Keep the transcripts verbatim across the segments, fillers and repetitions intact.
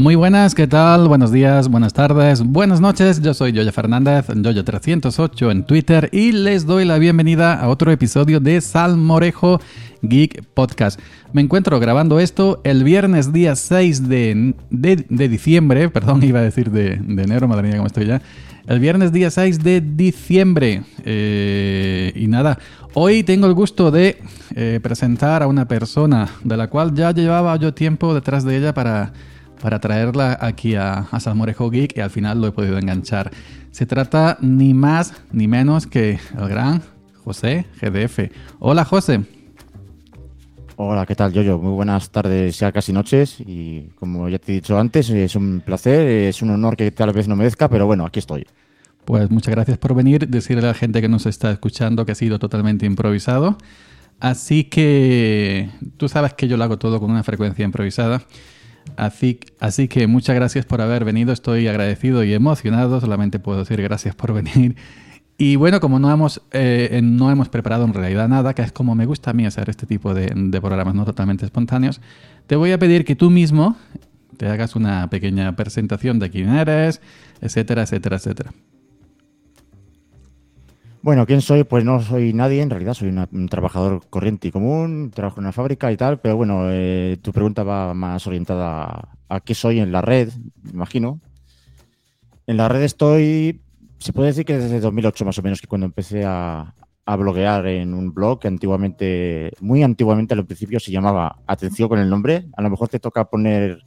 Muy buenas, ¿qué tal? Buenos días, buenas tardes, buenas noches. Yo soy Yoyo Fernández, Yoyo trescientos ocho en Twitter y les doy la bienvenida a otro episodio de Salmorejo Geek Podcast. Me encuentro grabando esto el viernes día seis de, de, de diciembre, perdón, iba a decir de, de enero, madre mía, cómo estoy ya. El viernes día seis de diciembre. Eh, y nada, hoy tengo el gusto de eh, presentar a una persona de la cual ya llevaba yo tiempo detrás de ella para... para traerla aquí a, a Salmorejo Geek y al final lo he podido enganchar. Se trata ni más ni menos que el gran José G D F. Hola, José. Hola, ¿qué tal, Yoyo? Muy buenas tardes, ya casi noches, y como ya te he dicho antes, es un placer, es un honor que tal vez no merezca, pero bueno, aquí estoy. Pues muchas gracias por venir, decirle a la gente que nos está escuchando que ha sido totalmente improvisado. Así que tú sabes que yo lo hago todo con una frecuencia improvisada. Así, así que muchas gracias por haber venido, estoy agradecido y emocionado, solamente puedo decir gracias por venir. Y bueno, como no hemos, eh, no hemos preparado en realidad nada, que es como me gusta a mí hacer este tipo de, de programas no totalmente espontáneos, te voy a pedir que tú mismo te hagas una pequeña presentación de quién eres, etcétera, etcétera, etcétera. Bueno, ¿quién soy? Pues no soy nadie, en realidad soy una- un trabajador corriente y común, trabajo en una fábrica y tal, pero bueno, eh, tu pregunta va más orientada a, a qué soy en la red, me imagino. En la red estoy, se puede decir que desde dos mil ocho más o menos, que cuando empecé a, a bloguear en un blog que antiguamente, muy antiguamente al principio se llamaba, atención con el nombre, a lo mejor te toca poner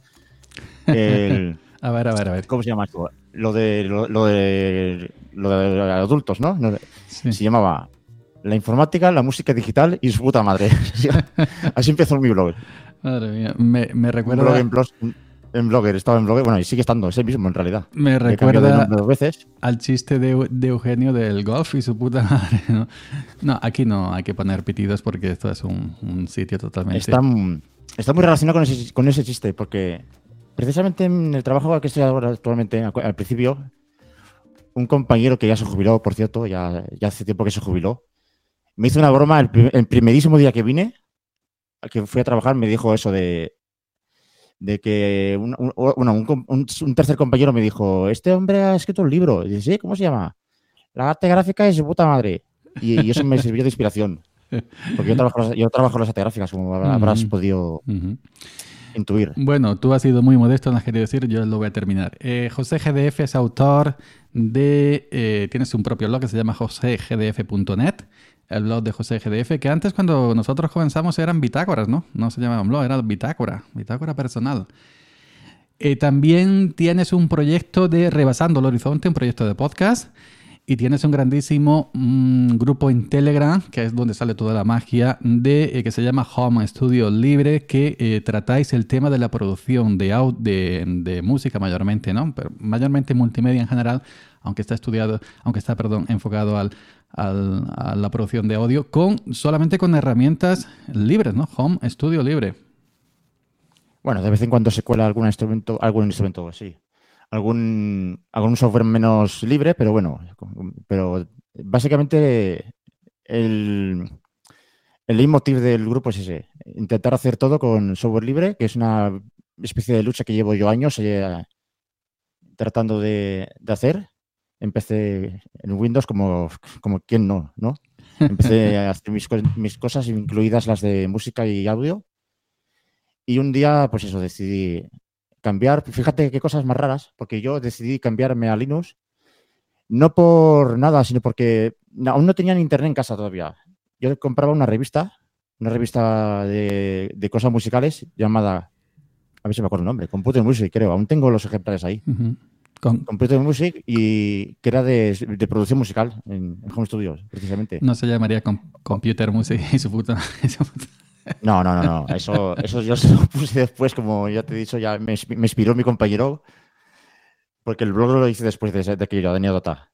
el... A ver, a ver, a ver. ¿Cómo se llama esto? Lo de, lo, lo de, lo de adultos, ¿no? No, Sí. Se llamaba La informática, la música digital y su puta madre. Así empezó mi blog. Madre mía, me, me Un recuerda... blog en, blog, en Blogger, estaba en Blogger, bueno, y sigue estando, es el mismo en realidad. Me Le he cambiado de recuerda nombre dos veces. al chiste de, de Eugenio del golf y su puta madre, ¿no? No, aquí no hay que poner pitidos porque esto es un, un sitio totalmente... Está, está muy relacionado con ese, con ese chiste, porque precisamente en el trabajo que estoy ahora actualmente, al principio, un compañero que ya se jubiló, por cierto, ya, ya hace tiempo que se jubiló, me hizo una broma el, el primerísimo día que vine, que fui a trabajar, me dijo eso de, de que un, un, bueno, un, un, un tercer compañero me dijo, este hombre ha escrito un libro. Y dice, sí, ¿cómo se llama? La arte gráfica de su puta madre. Y, y eso me sirvió de inspiración. Porque yo trabajo, yo trabajo en las artes gráficas, como habrás Uh-huh. podido Uh-huh. intuir. Bueno, tú has sido muy modesto, no has querido decir, yo lo voy a terminar. Eh, José G D F es autor de... Eh, tienes un propio blog que se llama jose g d f punto net, el blog de José G D F, que antes cuando nosotros comenzamos eran bitácoras, ¿no? No se llamaba blog, era bitácora, bitácora personal. Eh, también tienes un proyecto de Rebasando el Horizonte, un proyecto de podcast. Y tienes un grandísimo mmm, grupo en Telegram, que es donde sale toda la magia, de, eh, que se llama Home Studio Libre, que eh, tratáis el tema de la producción de, de, de música mayormente, ¿no? Pero mayormente multimedia en general, aunque está estudiado, aunque está, perdón, enfocado al, al, a la producción de audio, con solamente con herramientas libres, ¿no? Home Studio Libre. Bueno, de vez en cuando se cuela algún instrumento, algún instrumento, sí. Algún, algún software menos libre, pero bueno, pero básicamente el, el leitmotiv del grupo es ese, intentar hacer todo con software libre, que es una especie de lucha que llevo yo años eh, tratando de, de hacer. Empecé en Windows como, como quien no, ¿no? Empecé a hacer mis, mis cosas, incluidas las de música y audio, y un día, pues eso, decidí cambiar, fíjate qué cosas más raras, porque yo decidí cambiarme a Linux, no por nada, sino porque aún no tenía internet en casa todavía. Yo compraba una revista, una revista de, de cosas musicales llamada, a ver si me acuerdo el nombre, Computer Music, creo, aún tengo los ejemplares ahí. Uh-huh. Con... Computer Music, y que era de, de producción musical en, en Home Studios, precisamente. No se llamaría com Computer Music y su puta... No, no, no, no. Eso, eso yo se lo puse después, como ya te he dicho, ya me, me inspiró mi compañero, porque el blog lo hice después de, de que yo tenía Dota.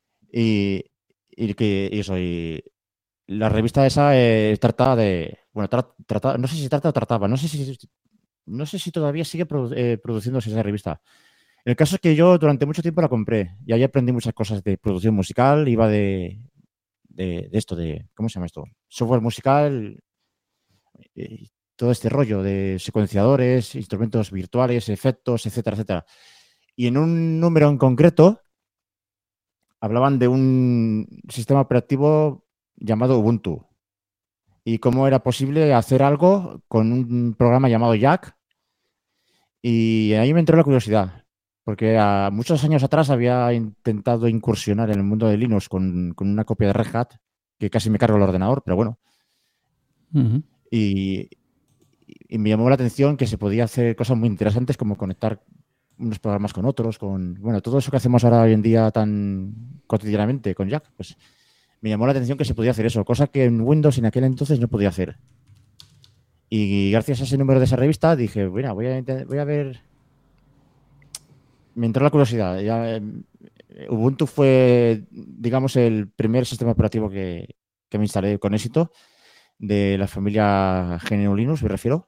Y, y que y eso, y la revista esa eh, trata de, bueno, tra, trata, no sé si trata o trataba, no sé si, no sé si todavía sigue produ eh, produciéndose esa revista. El caso es que yo durante mucho tiempo la compré y ahí aprendí muchas cosas de producción musical, iba de, de, de esto, de, ¿cómo se llama esto? Software musical. todo este rollo de secuenciadores, instrumentos virtuales, efectos, etcétera, etcétera. Y en un número en concreto hablaban de un sistema operativo llamado Ubuntu y cómo era posible hacer algo con un programa llamado Jack. Y ahí me entró la curiosidad, porque a muchos años atrás había intentado incursionar en el mundo de Linux con, con una copia de Red Hat, que casi me cargo el ordenador, pero bueno. Uh-huh. Y, y me llamó la atención que se podía hacer cosas muy interesantes como conectar unos programas con otros, con bueno, todo eso que hacemos ahora hoy en día tan cotidianamente con Jack, pues me llamó la atención que se podía hacer eso, cosa que en Windows en aquel entonces no podía hacer. Y gracias a ese número de esa revista dije, bueno, voy a, voy a ver... Me entró la curiosidad. Ya, eh, Ubuntu fue, digamos, el primer sistema operativo que, que me instalé con éxito de la familia G N U Linux, me refiero.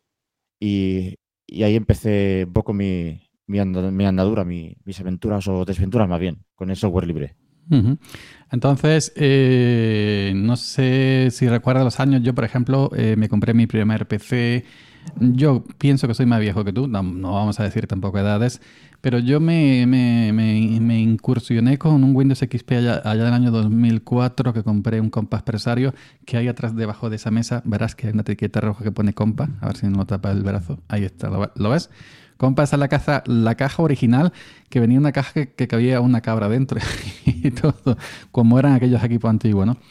Y, y ahí empecé un poco mi, mi, andadura, mi, andadura mi, mis aventuras o desventuras más bien, con el software libre. Uh-huh. Entonces, eh, no sé si recuerdas los años. Yo, por ejemplo, eh, me compré mi primer P C. Yo pienso que soy más viejo que tú, no, no vamos a decir tampoco edades, pero yo me, me, me, me incursioné con un Windows X P allá, allá en el año dos mil cuatro, que compré un Compa Expresario, que hay atrás debajo de esa mesa. Verás que hay una etiqueta roja que pone Compa, a ver si no tapa el brazo. Ahí está, ¿lo, ¿lo ves? Compa, esa es la caja, la caja original, que venía una caja que, que cabía una cabra dentro y todo, como eran aquellos equipos antiguos, ¿no?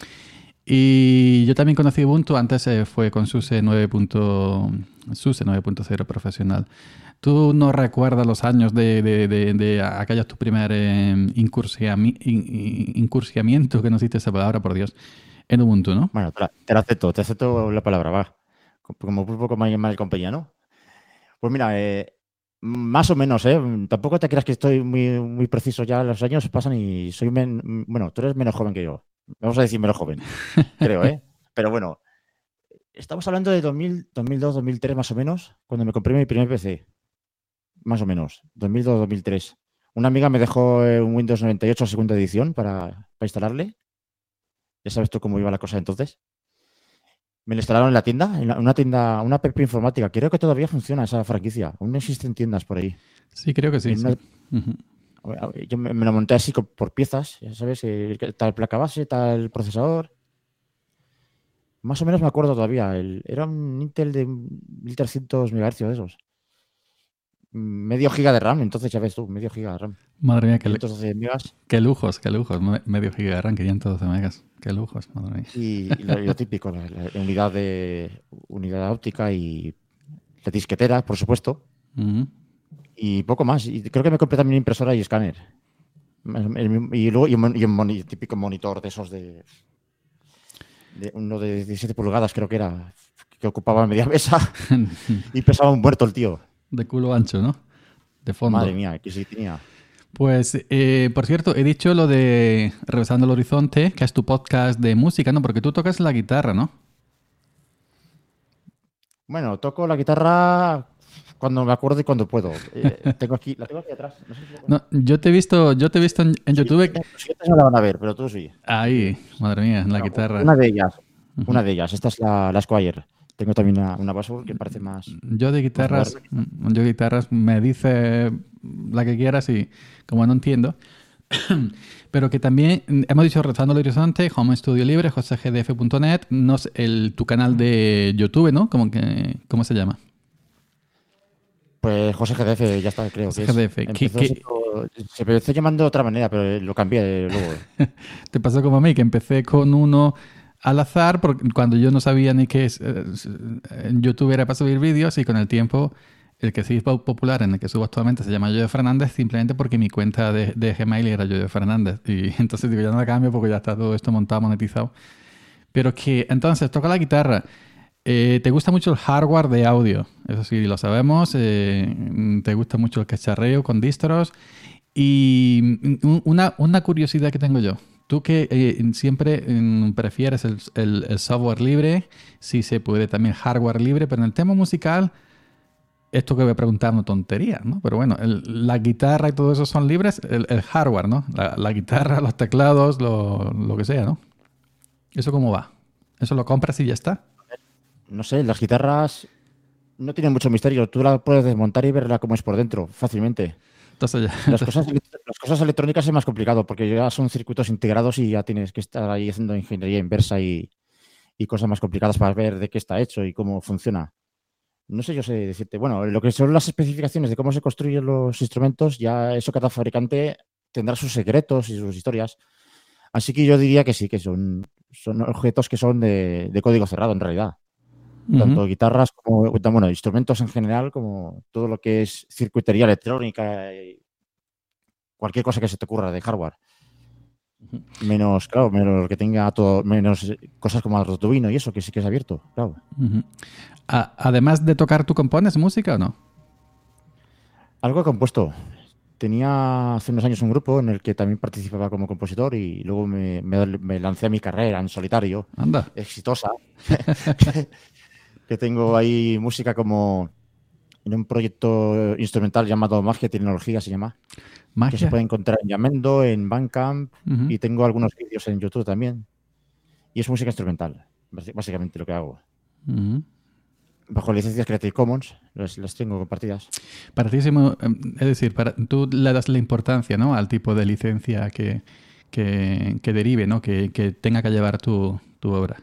Y yo también conocí Ubuntu, antes eh, fue con SUSE nueve. SUSE nueve punto cero profesional. ¿Tú no recuerdas los años de, de, de, de aquellos tu primer eh, incursiami, in, incursiamiento, que no existe esa palabra, por Dios, en Ubuntu, ¿no? Bueno, te la, te la acepto, te acepto la palabra, va. Como un poco más mal compañía, ¿no? Pues mira, eh, más o menos, ¿eh? Tampoco te creas que estoy muy, muy preciso ya, los años pasan y soy, men, bueno, tú eres menos joven que yo. Vamos a decir menos joven, creo, ¿eh? Pero bueno, estamos hablando de dos mil, dos mil dos, dos mil tres más o menos, cuando me compré mi primer P C. Más o menos, dos mil dos, dos mil tres. Una amiga me dejó un Windows noventa y ocho segunda edición para, para instalarle. Ya sabes tú cómo iba la cosa entonces. Me lo instalaron en la tienda, en una tienda, una app informática. Creo que todavía funciona esa franquicia. Aún existen tiendas por ahí. Sí, creo que sí. Una... sí. Uh-huh. Yo me, me lo monté así por piezas, ya sabes, tal placa base, tal procesador. Más o menos me acuerdo todavía. El, era un Intel de mil trescientos megahercios de esos. Medio giga de RAM, entonces ya ves tú, medio giga de RAM. Madre mía, qué, quinientos doce megas. Qué lujos, qué lujos. Medio giga de RAM, quinientos doce megas. Qué lujos, madre mía. Y, y lo, lo típico, la, la unidad de unidad óptica y la disquetera, por supuesto. Uh-huh. Y poco más. Y creo que me compré también impresora y escáner. Y luego y un, y un moni, típico monitor de esos de, de uno de diecisiete pulgadas, creo que era, que ocupaba media mesa y pesaba un muerto el tío. De culo ancho, ¿no? De fondo. Madre mía, que sí tenía. Pues, eh, por cierto, he dicho lo de Revesando el Horizonte, que es tu podcast de música, ¿no? Porque tú tocas la guitarra, ¿no? Bueno, toco la guitarra cuando me acuerdo y cuando puedo. Eh, tengo aquí, la tengo aquí atrás. No sé si no, yo te he visto, yo te he visto en, en sí, YouTube. Los siguientes no la van a ver, pero tú sí. Ahí, madre mía, en la no, guitarra. Una de ellas, uh-huh. una de ellas. Esta es la, la Squire. Tengo también una, una Basswood que parece más... Yo de guitarras, yo de guitarras me dice la que quieras y como no entiendo. Pero que también hemos dicho Revesando el Horizonte, Home Studio Libre, jose g d f punto net, no sé, el, tu canal de YouTube, ¿no? ¿Cómo, que, ¿Cómo se llama? Pues José G D F, ya está, creo. José G D F. Que es. ¿Qué, siendo, se empezó llamando de otra manera, pero lo cambié luego. Te pasó como a mí, que empecé con uno al azar, porque cuando yo no sabía ni qué es, eh, en YouTube era para subir vídeos, y con el tiempo el que sí es popular, en el que subo actualmente, se llama Yoyo Fernández, simplemente porque mi cuenta de, de Gmail era Yoyo Fernández. Y entonces digo, ya no la cambio porque ya está todo esto montado, monetizado. Pero que, entonces, toca la guitarra. Eh, ¿Te gusta mucho el hardware de audio? Eso sí, lo sabemos. Eh, ¿Te gusta mucho el cacharreo con distros? Y una, una curiosidad que tengo yo. Tú que eh, siempre eh, prefieres el, el, el software libre, si se puede también hardware libre, pero en el tema musical, esto que voy a preguntar no tontería, ¿no? Pero bueno, el, la guitarra y todo eso son libres, el, el hardware, ¿no? La, la guitarra, los teclados, lo, lo que sea, ¿no? ¿Eso cómo va? ¿Eso lo compras y ya está? no sé, las guitarras no tienen mucho misterio. Tú la puedes desmontar y verla cómo es por dentro, fácilmente. Entonces Las ya, cosas, elect- las cosas electrónicas es más complicado porque ya son circuitos integrados y ya tienes que estar ahí haciendo ingeniería inversa y, y cosas más complicadas para ver de qué está hecho y cómo funciona. No sé yo sé decirte. Bueno, lo que son las especificaciones de cómo se construyen los instrumentos, ya eso cada fabricante tendrá sus secretos y sus historias. Así que yo diría que sí, que son, son objetos que son de, de código cerrado en realidad. ujú, Tanto guitarras como, bueno, instrumentos en general, como todo lo que es circuitería electrónica y cualquier cosa que se te ocurra de hardware. ujú, Menos, claro, menos lo que tenga todo, menos eh, cosas como el rotobino y eso, que sí que es abierto, claro. ujú. A- además de tocar, ¿tú compones música o no? Algo he compuesto. Tenía hace unos años un grupo en el que también participaba como compositor y luego me, me- me lancé a mi carrera en solitario, Anda. exitosa, que tengo ahí música como en un proyecto instrumental llamado Magia y Tecnología, se llama, que se Magia. puede encontrar en Yamendo, en Bandcamp Ujú, y tengo algunos vídeos en YouTube también. Y es música instrumental, basi- básicamente lo que hago. ujú. Bajo licencias Creative Commons, las, las tengo compartidas. Para ti, es mu- em, es decir, para, tú le das la importancia, ¿no? Al tipo de licencia que, que, que derive, ¿no? Que, que tenga que llevar tu, tu obra.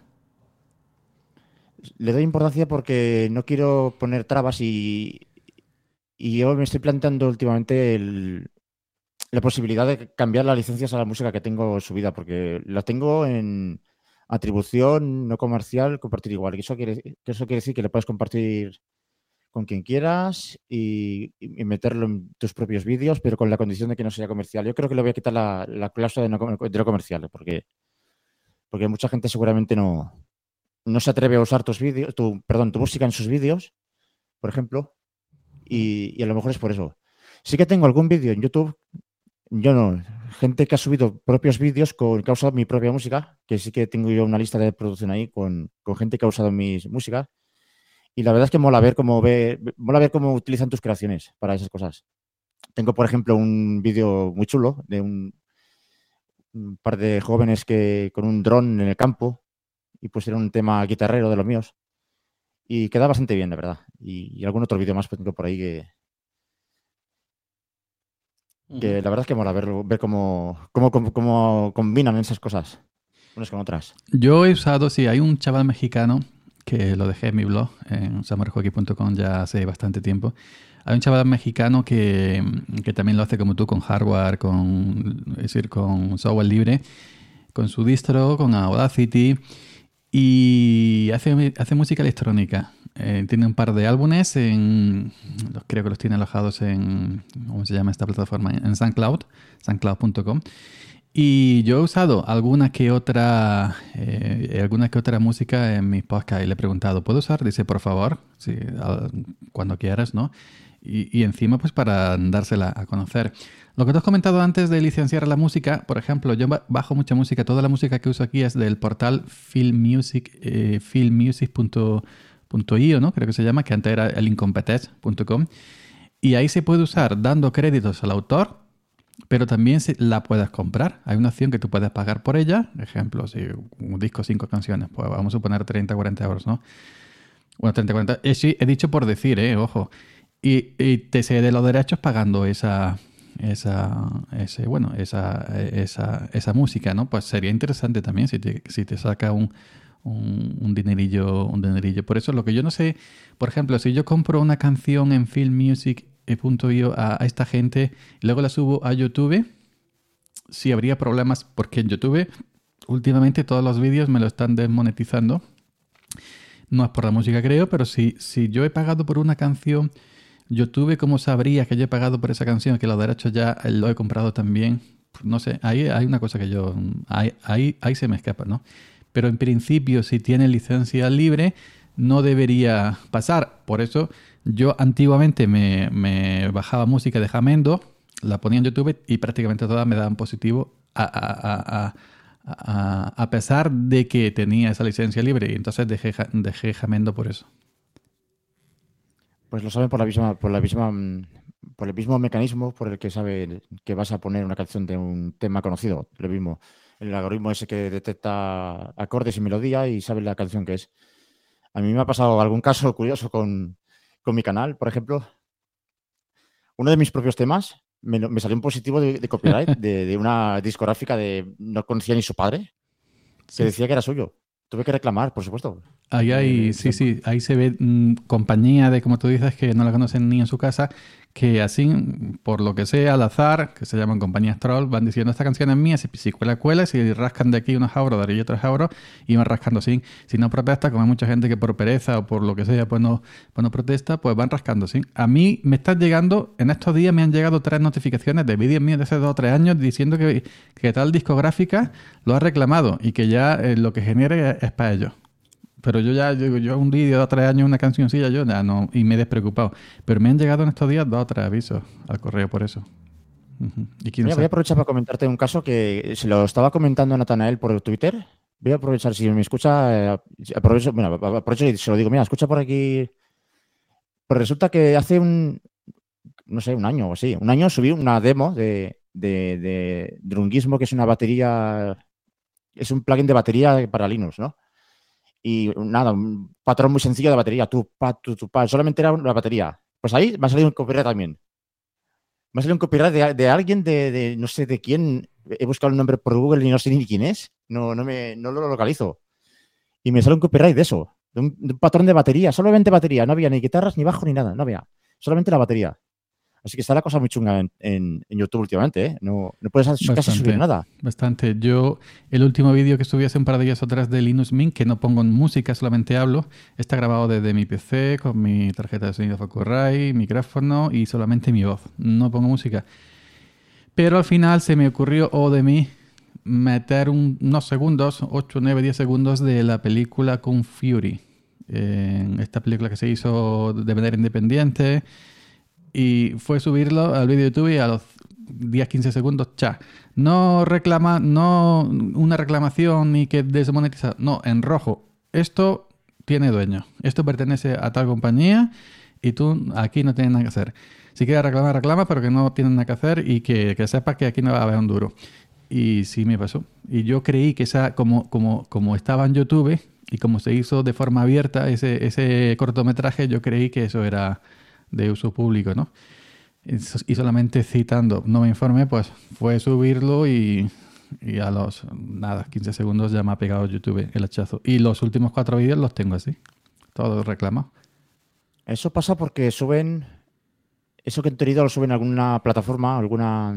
Le doy importancia porque no quiero poner trabas y, y yo me estoy planteando últimamente el- la posibilidad de cambiar las licencias a la música que tengo subida, porque la tengo en atribución no comercial, compartir igual. Y eso quiere, que eso quiere decir que le puedes compartir con quien quieras y, y meterlo en tus propios vídeos, pero con la condición de que no sea comercial. Yo creo que le voy a quitar la, la cláusula de no, com- de no comercial, porque, porque mucha gente seguramente no, no se atreve a usar tus vídeos, tu, perdón, tu música en sus vídeos, por ejemplo, y, y a lo mejor es por eso. Sí que tengo algún vídeo en YouTube, yo no, gente que ha subido propios vídeos con que ha usado mi propia música, que sí que tengo yo una lista de producción ahí con, con gente que ha usado mis músicas, y la verdad es que mola ver cómo ve, mola ver cómo utilizan tus creaciones para esas cosas. Tengo, por ejemplo, un vídeo muy chulo de un, un par de jóvenes que con un dron en el campo y pusieron un tema guitarrero de los míos. Y queda bastante bien, de verdad. Y, y algún otro vídeo más pues, tengo por ahí que, Ujú. que la verdad es que mola verlo, ver cómo, cómo, cómo, cómo combinan esas cosas unas con otras. Yo he usado, sí, hay un chaval mexicano que lo dejé en mi blog, en samueljoaquín punto com ya hace bastante tiempo. Hay un chaval mexicano que, que también lo hace como tú, con hardware, con, es decir, con software libre, con su distro, con Audacity, y hace, hace música electrónica. Eh, tiene un par de álbumes, en, los- creo que los tiene alojados en, ¿cómo se llama esta plataforma? En SoundCloud, soundcloud punto com. Y yo he usado alguna que otra, eh, alguna que otra música en mis podcasts y le he preguntado, ¿puedo usar? Dice, por favor, sí, al- cuando quieras, ¿no? Y, y encima, pues para dársela a conocer. Lo que tú has comentado antes de licenciar la música, por ejemplo, yo ba- bajo mucha música, toda la música que uso aquí es del portal filmmusic, eh, filmmusic punto io, ¿no? Creo que se llama, que antes era el incompetech punto com. Y ahí se puede usar dando créditos al autor, pero también se- la puedes comprar. Hay una opción que tú puedes pagar por ella. Ejemplo, si un disco, cinco canciones, pues vamos a suponer treinta, cuarenta euros, ¿no? Bueno, treinta, cuarenta. Eh, sí, he dicho por decir, ¿eh? Ojo. Y, y te cede los derechos pagando esa, esa, ese, bueno, esa, esa, esa música, ¿no? Pues sería interesante también si te, si te saca un, un, un dinerillo, un dinerillo. Por eso lo que yo no sé, por ejemplo, si yo compro una canción en filmmusic punto io a, a esta gente y luego la subo a YouTube, sí habría problemas porque en YouTube últimamente todos los vídeos me lo están desmonetizando. No es por la música, creo, pero si, si yo he pagado por una canción, YouTube, ¿cómo sabría que yo he pagado por esa canción? Que los derechos ya lo he comprado también. No sé, ahí hay una cosa que yo... Ahí, ahí, ahí se me escapa, ¿no? Pero en principio, si tiene licencia libre, no debería pasar. Por eso yo antiguamente me, me bajaba música de Jamendo, la ponía en YouTube y prácticamente todas me daban positivo a, a, a, a, a pesar de que tenía esa licencia libre. Y entonces dejé, dejé Jamendo por eso. Pues lo saben por la misma, por la misma, mm, por el mismo mecanismo por el que sabe que vas a poner una canción de un tema conocido. Lo mismo. El algoritmo ese que detecta acordes y melodía y sabe la canción que es. A mí me ha pasado algún caso curioso con, con mi canal, por ejemplo. Uno de mis propios temas me, me salió un positivo de, de copyright de, de una discográfica de no conocía ni su padre, que Sí. decía que era suyo. Tuve que reclamar, por supuesto. Ahí Me- hay, me- sí, se- sí, ahí se ve mm, compañía de, como tú dices, que no la conocen ni en su casa, que así, mm, por lo que sea, al azar, que se llaman compañías troll, van diciendo, esta canción es mía, si, si cuela, cuela, si rascan de aquí unos euros, de allí otros euros, y van rascando sin. Si no protesta, como hay mucha gente que por pereza o por lo que sea, pues no, pues no protesta, pues van rascando sin. A mí me están llegando, en estos días me han llegado tres notificaciones de vídeos míos de hace dos o tres años diciendo que, que tal discográfica lo ha reclamado y que ya eh, lo que genere es, es para ellos. Pero yo ya, yo, yo un vídeo de dos o tres años, una cancioncilla, yo ya no, y me he despreocupado. Pero me han llegado en estos días dos o tres avisos al correo por eso. Ujú. Y quién Mira, voy a sabe. aprovechar para comentarte un caso que se lo estaba comentando a Natanael por Twitter. Voy a aprovechar, si me escucha, eh, aprovecho, bueno, aprovecho y se lo digo, mira, escucha por aquí. Pues resulta que hace un, no sé, un año o así, un año subí una demo de, de, de Drungismo, que es una batería, es un plugin de batería para Linux, ¿no? Y nada, un patrón muy sencillo de batería, tu, pa, tu, tu, pa, solamente era una batería. Pues ahí me ha salido un copyright también. Me ha salido un copyright de, de alguien, de, de no sé de quién. He buscado el nombre por Google y no sé ni quién es. No, no, me, no lo localizo. Y me sale un copyright de eso, de un, de un patrón de batería, solamente batería. No había ni guitarras, ni bajo, ni nada. No había. Solamente la batería. Así que está la cosa muy chunga en, en, en YouTube últimamente, ¿eh? No, no puedes casi subir Bastante, nada. bastante. Yo, el último vídeo que subí hace un par de días atrás de Linux Mint, que no pongo música, solamente hablo, está grabado desde mi P C, con mi tarjeta de sonido Focusrite, micrófono y solamente mi voz. No pongo música. Pero al final se me ocurrió, o de mí, meter un- unos segundos, ocho, nueve, diez segundos de la película Kung Fury. Eh, esta película que se hizo de manera independiente y fue subirlo al vídeo de YouTube y a los diez, quince segundos, cha. No reclama, no una reclamación ni que desmonetiza, no, en rojo. Esto tiene dueño. Esto pertenece a tal compañía y tú aquí no tienes nada que hacer. Si quieres reclamar, reclama, pero que no tienes nada que hacer y que, que sepas que aquí no va a haber un duro. Y sí me pasó. Y yo creí que esa, como, como, como estaba en YouTube y como se hizo de forma abierta ese, ese cortometraje, yo creí que eso era de uso público, ¿no? Y solamente citando, no me informé, pues fue subirlo y, y a los, nada, quince segundos ya me ha pegado YouTube el hachazo. Y los últimos cuatro vídeos los tengo así, todos reclamados. Eso pasa porque suben, eso que en teoría lo suben a alguna plataforma, alguna,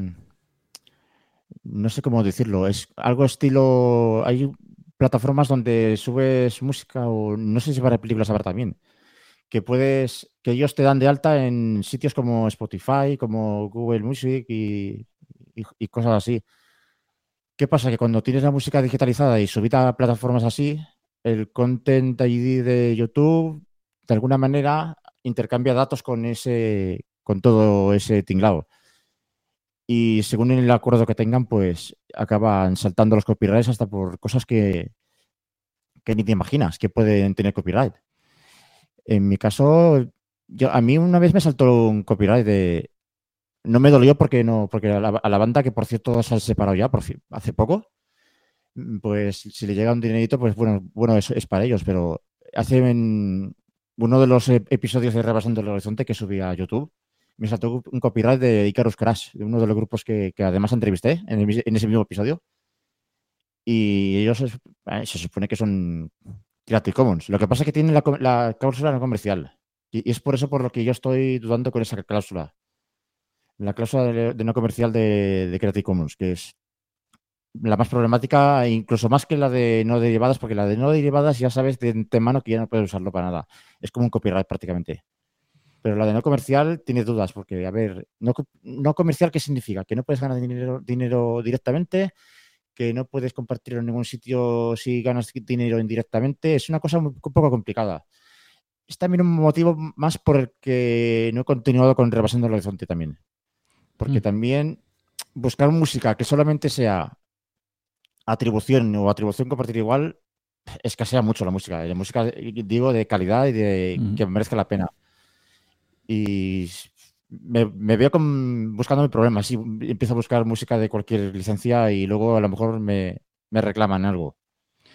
no sé cómo decirlo, es algo estilo, hay plataformas donde subes música o no sé si para películas habrá también, que puedes, que ellos te dan de alta en sitios como Spotify, como Google Music y, y, y cosas así. ¿Qué pasa? Que cuando tienes la música digitalizada y subida a plataformas así, el Content I D de YouTube, de alguna manera, intercambia datos con ese, con todo ese tinglado. Y según el acuerdo que tengan, pues acaban saltando los copyrights hasta por cosas que, que ni te imaginas que pueden tener copyright. En mi caso, yo, a mí una vez me saltó un copyright de... No me dolió porque no, porque a la, a la banda, que por cierto se han separado ya por, hace poco, pues si le llega un dinerito, pues bueno, bueno es, es para ellos, pero hace en uno de los episodios de Rebasando el Horizonte que subí a YouTube, me saltó un copyright de Icarus Crash, de uno de los grupos que, que además entrevisté en, el, en, ese mismo episodio. Y ellos eh, se supone que son Creative Commons. Lo que pasa es que tienen la, la cláusula no comercial. Y, y es por eso por lo que yo estoy dudando con esa cláusula. La cláusula de, de no comercial de, de Creative Commons, que es la más problemática, incluso más que la de no derivadas, porque la de no derivadas ya sabes de antemano que ya no puedes usarlo para nada. Es como un copyright prácticamente. Pero la de no comercial tiene dudas, porque, a ver, no, no comercial, ¿qué significa? Que no puedes ganar dinero, dinero directamente, que no puedes compartirlo en ningún sitio si ganas dinero indirectamente. Es una cosa muy, un poco complicada. Es también un motivo más por el que no he continuado con Rebasando el Horizonte también. Porque mm. también buscar música que solamente sea atribución o atribución compartir igual escasea mucho la música. La música, digo, de calidad y de mm. que merezca la pena. Y me, me veo con, buscándome problemas. Si empiezo a buscar música de cualquier licencia y luego a lo mejor me, me reclaman algo.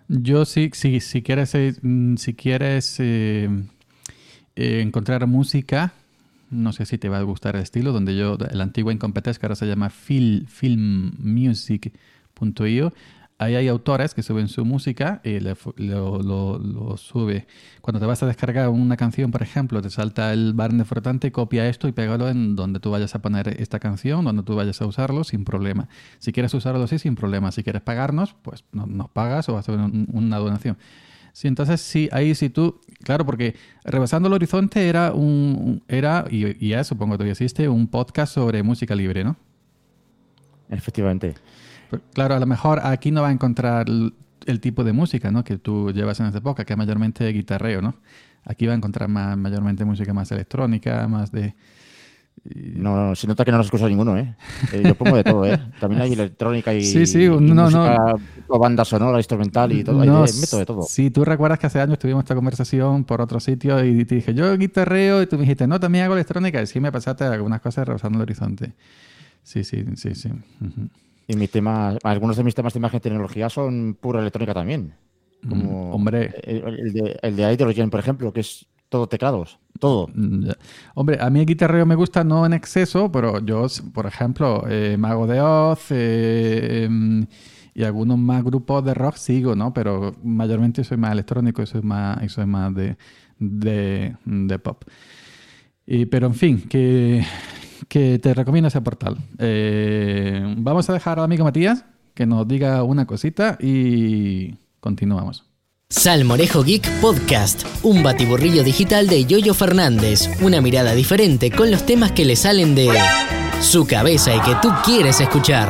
Yo sí, sí, si quieres, eh, mm, si quieres eh, eh, encontrar música, no sé si te va a gustar el estilo, donde yo, el antiguo Incompetech, que ahora se llama Fil, filmmusic punto io, ahí hay autores que suben su música y le fu- lo, lo- lo sube. Cuando te vas a descargar una canción, por ejemplo, te salta el barra flotante, copia esto y pégalo en donde tú vayas a poner esta canción, donde tú vayas a usarlo, sin problema. Si quieres usarlo así, sin problema. Si quieres pagarnos, pues no- nos pagas o hacer un- una donación. Sí, entonces sí, ahí sí tú, claro, porque Rebasando el Horizonte era un, era, y, y ya supongo que todavía existe, un podcast sobre música libre, ¿no? Efectivamente. Pero, claro, a lo mejor aquí no va a encontrar el, el tipo de música, ¿no? Que tú llevas en esta época, que es mayormente guitarreo, ¿no? Aquí va a encontrar más, mayormente música más electrónica, más de... y- No, no, se nota que no nos escucha ninguno, ¿eh? Eh, Yo pongo de todo, ¿eh? También hay electrónica y, Sí, sí, y no, música, no, o banda sonora, instrumental y todo. Hay no, de- meto s- de todo. si tú recuerdas que hace años tuvimos esta conversación por otro sitio y te dije, yo guitarreo, y tú me dijiste, no, también hago electrónica, y sí me pasaste algunas cosas Rebasando el Horizonte. Sí, sí, sí, sí. Ujú. Y mis temas, algunos de mis temas de imagen y tecnología son pura electrónica también. Mm, Como hombre, el, el de, el de Hydrogen, por ejemplo, que es todo teclados, todo. mm, ya. Hombre, a mí el guitarreo me gusta no en exceso, pero yo, s- por ejemplo, eh, Mago de Oz eh, em, y algunos más grupos de rock sigo, ¿no? Pero mayormente soy más electrónico y soy más, y soy más de, de, de pop. Y, pero en fin, que, que te recomiendo ese portal. Eh, vamos a dejar al amigo Matías que nos diga una cosita y continuamos. Salmorejo Geek Podcast, un batiburrillo digital de Yoyo Fernández, una mirada diferente con los temas que le salen de su cabeza y que tú quieres escuchar.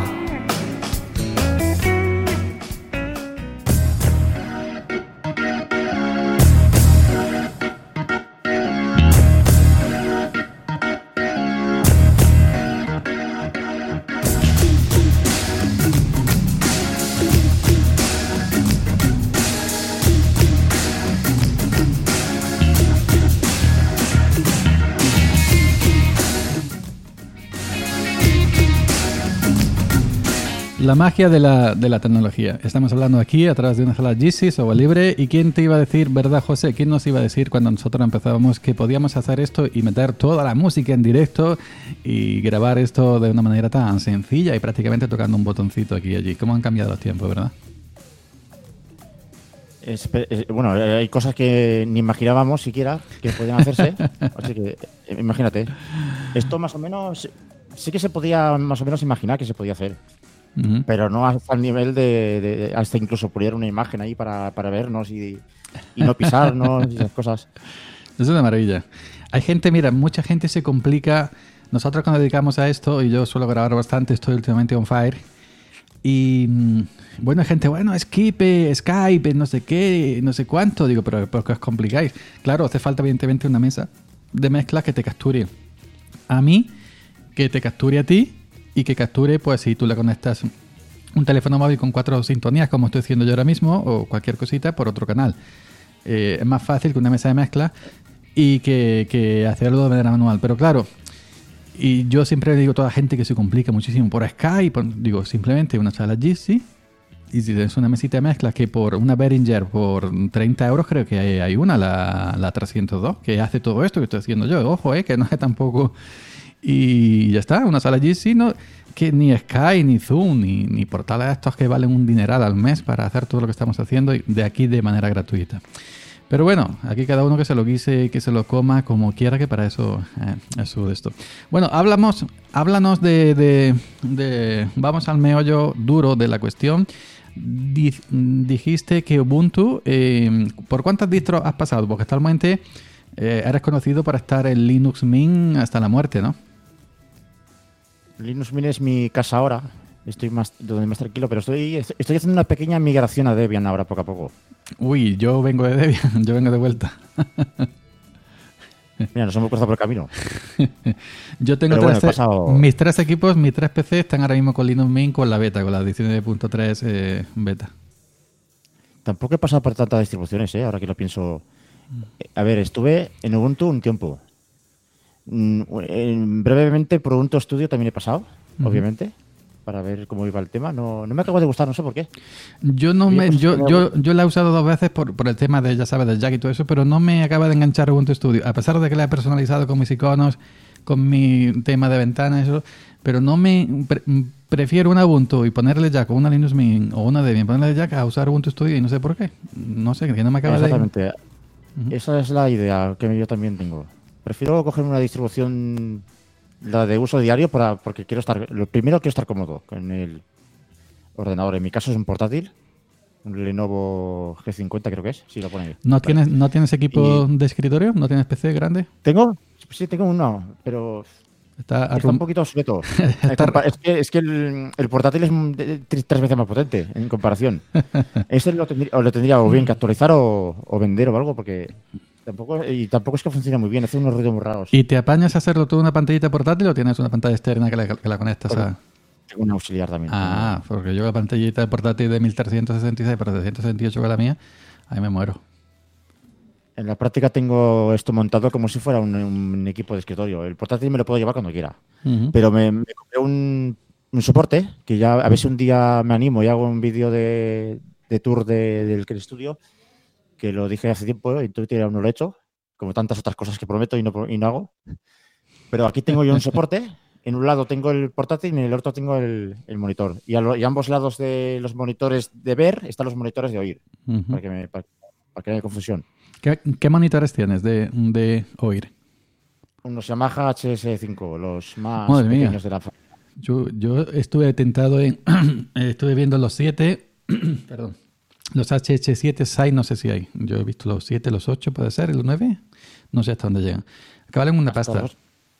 La magia de la, de la tecnología. Estamos hablando aquí a través de una sala Jitsi, software libre. ¿Y quién te iba a decir, verdad, José? ¿Quién nos iba a decir cuando nosotros empezábamos que podíamos hacer esto y meter toda la música en directo y grabar esto de una manera tan sencilla y prácticamente tocando un botoncito aquí y allí? ¿Cómo han cambiado los tiempos, verdad? Es- es- bueno, eh, hay cosas que ni imaginábamos siquiera que podían hacerse. Así que, eh, imagínate. Esto más o menos, sí que se podía más o menos imaginar que se podía hacer. Ujú. Pero no hasta el nivel de, de- de- hasta incluso poner una imagen ahí para, para vernos y, y no pisarnos y esas cosas. Es una maravilla. Hay gente, mira, mucha gente se complica. Nosotros cuando dedicamos a esto, y yo suelo grabar bastante, estoy últimamente on fire. Y mm, bueno, hay gente, bueno, Skype, Skype, no sé qué, no sé cuánto. Digo, pero ¿por qué os complicáis? Claro, hace falta evidentemente una mesa de mezcla que te capture a mí, que te capture a ti y que capture, pues si tú le conectas un teléfono móvil con cuatro sintonías, como estoy haciendo yo ahora mismo, o cualquier cosita por otro canal. Eh, es más fácil que una mesa de mezcla y que, que hacerlo de manera manual. Pero claro, y yo siempre le digo a toda la gente que se complica muchísimo por Skype, por- digo, simplemente una sala Jitsi, y si tienes una mesita de mezcla que por una Behringer por treinta euros, creo que hay, hay una, la, la trescientos dos, que hace todo esto que estoy haciendo yo. Ojo, eh, que no es tampoco... Y ya está, una sala Jitsi, no, que ni Sky, ni Zoom, ni, ni portales estos que valen un dineral al mes para hacer todo lo que estamos haciendo y de aquí de manera gratuita. Pero bueno, aquí cada uno que se lo guise, que se lo coma como quiera, que para eso eh, es su de esto. Bueno, hablamos, háblanos de, de, de- vamos al meollo duro de la cuestión. Di- dijiste que Ubuntu, eh, ¿por cuántas distros has pasado? Porque actualmente eh, eres conocido por estar en Linux Mint hasta la muerte, ¿no? Linux Mint es mi casa ahora. Estoy más, donde más tranquilo, pero estoy, estoy haciendo una pequeña migración a Debian ahora, poco a poco. Uy, yo vengo de Debian, yo vengo de vuelta. Mira, nos hemos cruzado por el camino. Yo tengo Pero bueno, tres, he pasado- mis tres equipos, mis tres P C están ahora mismo con Linux Mint con la beta, con la diecinueve punto tres eh, beta. Tampoco he pasado por tantas distribuciones, ¿eh? Ahora que lo pienso. Eh, A ver, estuve en Ubuntu un tiempo. Mm, en- brevemente por Ubuntu Studio también he pasado, Ujú. obviamente. para ver cómo iba el tema. No, no me acabo de gustar, no sé por qué. Yo no Había me, cosas que yo, me yo, gustan. yo la he usado dos veces por, por el tema de, ya sabes, del jack y todo eso, pero no me acaba de enganchar Ubuntu Studio. A pesar de que la he personalizado con mis iconos, con mi tema de ventana, eso, pero no me pre- prefiero una Ubuntu y ponerle jack o una Linux Mint o una Debian, ponerle jack a usar Ubuntu Studio y no sé por qué. No sé, que no me acaba de... Exactamente. Ujú. Esa es la idea que yo también tengo. Prefiero coger una distribución, la de uso diario, para, porque quiero estar, lo primero quiero estar cómodo con el ordenador. En mi caso es un portátil, un Lenovo G cincuenta creo que es, sí lo pone ahí. ¿No Vale. tienes, ¿No tienes equipo Y de escritorio? ¿No tienes P C grande? tengo, sí tengo uno, pero Está, está arrum- un poquito obsoleto. está Eh, compa- Es que, es que el, el portátil es mm, de- tres, tres veces más potente en comparación. Ese lo tendría, o lo tendría o bien que actualizar o, o vender o algo, porque tampoco, y tampoco es que funcione muy bien, hace unos ruidos muy raros. ¿Y te apañas a hacerlo tú en una pantallita portátil o tienes una pantalla externa que la, que la conectas Porque a...? tengo un auxiliar también. Ah, porque yo la pantallita portátil de mil trescientos sesenta y seis para trescientos sesenta y ocho con la mía, ahí me muero. En la práctica tengo esto montado como si fuera un, un equipo de escritorio. El portátil me lo puedo llevar cuando quiera. Ujú. Pero me, me compré un, un soporte que ya a ver si un día me animo y hago un vídeo de, de tour de- del estudio, que lo dije hace tiempo y en Twitter aún no lo he hecho, como tantas otras cosas que prometo y no, y no hago. Pero aquí tengo yo un soporte. En un lado tengo el portátil y en el otro tengo el, el monitor. Y a, lo- y a ambos lados de los monitores de ver están los monitores de oír, Ujú. para que, me, para, para que no haya confusión. ¿Qué, qué monitores tienes de, de oír? Unos Yamaha H S cinco, los más Madre mía. pequeños de la familia. Yo, yo estuve tentado en... estuve viendo los siete... perdón. Los H H siete Sai no sé si hay. Yo he visto los siete, los ocho, puede ser, los nueve. No sé hasta dónde llegan. Que valen una Hasta pasta. los-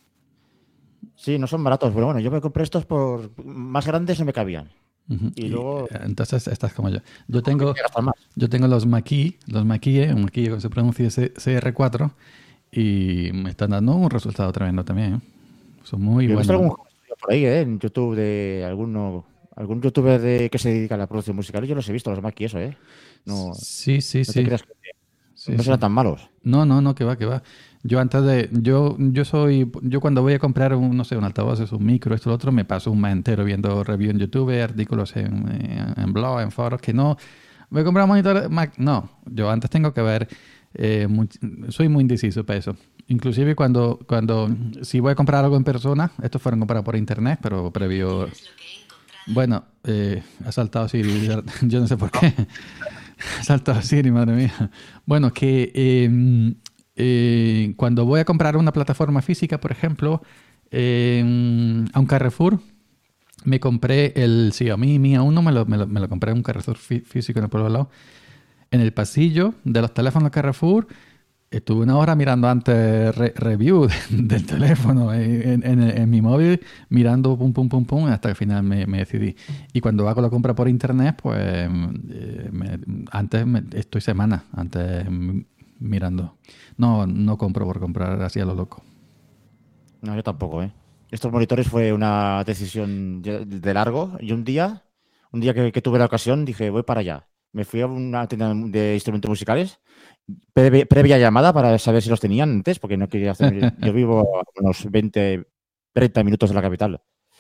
Sí, no son baratos, pero bueno, yo me compré estos por más grandes, no me cabían. Ujú. Y luego- eh, Entonces estás como yo. Yo tengo... Voy a gastar más. Yo tengo los Mackie, los Mackie, un Mackie que se pronuncia C- CR4 y me están dando un resultado tremendo también. ¿eh? Son muy Yo he visto buenos. algún vídeo por ahí, ¿eh? En YouTube de alguno, algún youtuber de, que se dedica a la producción musical. Yo los he visto, los Mac y eso, ¿eh? No, Sí, sí, no sí. te creas que Sí, no sí. serán tan malos. No, no, no, que va, que va. Yo antes de, yo, yo soy, yo cuando voy a comprar un, no sé, un altavoz, un micro, esto, lo otro, me paso un mes entero viendo review en YouTube, artículos en, en, en blog, en foros, que no, voy a comprar un monitor Mac. No, yo antes tengo que ver, eh, muy- soy muy indeciso para eso. Inclusive cuando, cuando, si voy a comprar algo en persona, estos fueron comprados por internet, pero previo, bueno, eh, ha saltado Siri, yo no sé por qué. Ha saltado Siri, madre mía. Bueno, que eh, eh, cuando voy a comprar una plataforma física, por ejemplo, eh, a un Carrefour, me compré el Xiaomi Mi A uno, me lo, me lo, me lo compré en un Carrefour fí- físico en el pueblo al lado. En el pasillo de los teléfonos Carrefour, estuve una hora mirando antes re- review del teléfono en, en- en mi móvil, mirando pum, pum, pum, pum, hasta que al final me, me decidí. Y cuando hago la compra por internet, pues eh, me- antes me- estoy semana antes mm, mirando. No, no compro por comprar así a lo loco. No, yo tampoco, ¿eh? Estos monitores fue una decisión de de largo y un día, un día que, que tuve la ocasión, dije, voy para allá. Me fui a una tienda de instrumentos musicales, previa, previa llamada para saber si los tenían antes, porque no quería hacer... Yo vivo a unos veinte, treinta minutos de la capital.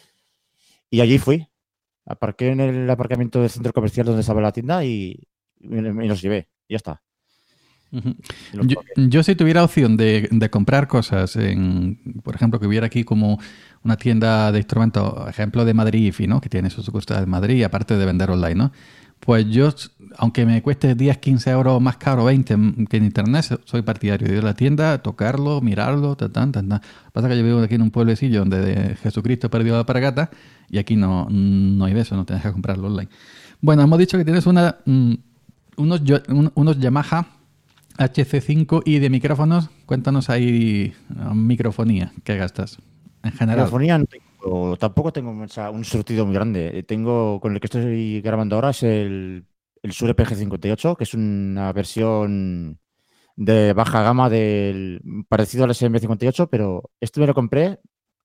Y allí fui. Aparqué en el aparcamiento del centro comercial donde estaba la tienda y me, me los llevé. Y ya está. Ujú. Y los Yo, coloqué. yo si tuviera opción de, de comprar cosas, en, por ejemplo, que hubiera aquí como una tienda de instrumentos, ejemplo de Madrid I F I, ¿no? Que tiene su sucursal en Madrid, aparte de vender online, ¿no? Pues yo, aunque me cueste diez, quince euros más caro, veinte que en internet, soy partidario de ir a la tienda, tocarlo, mirarlo, tan, tan, tan, tan. Pasa que yo vivo aquí en un pueblecillo donde de Jesucristo perdió la paragata y aquí no, no hay de eso, no tienes que comprarlo online. Bueno, hemos dicho que tienes una, mm, unos, yo- un- unos Yamaha H C cinco y de micrófonos, cuéntanos ahí uh, microfonía, ¿qué gastas? En general. Microfonía no tengo, tampoco tengo o sea, un surtido muy grande. Tengo, con el que estoy grabando ahora es el, el Shure P G cincuenta y ocho, que es una versión de baja gama del parecido al S M cincuenta y ocho, pero este me lo compré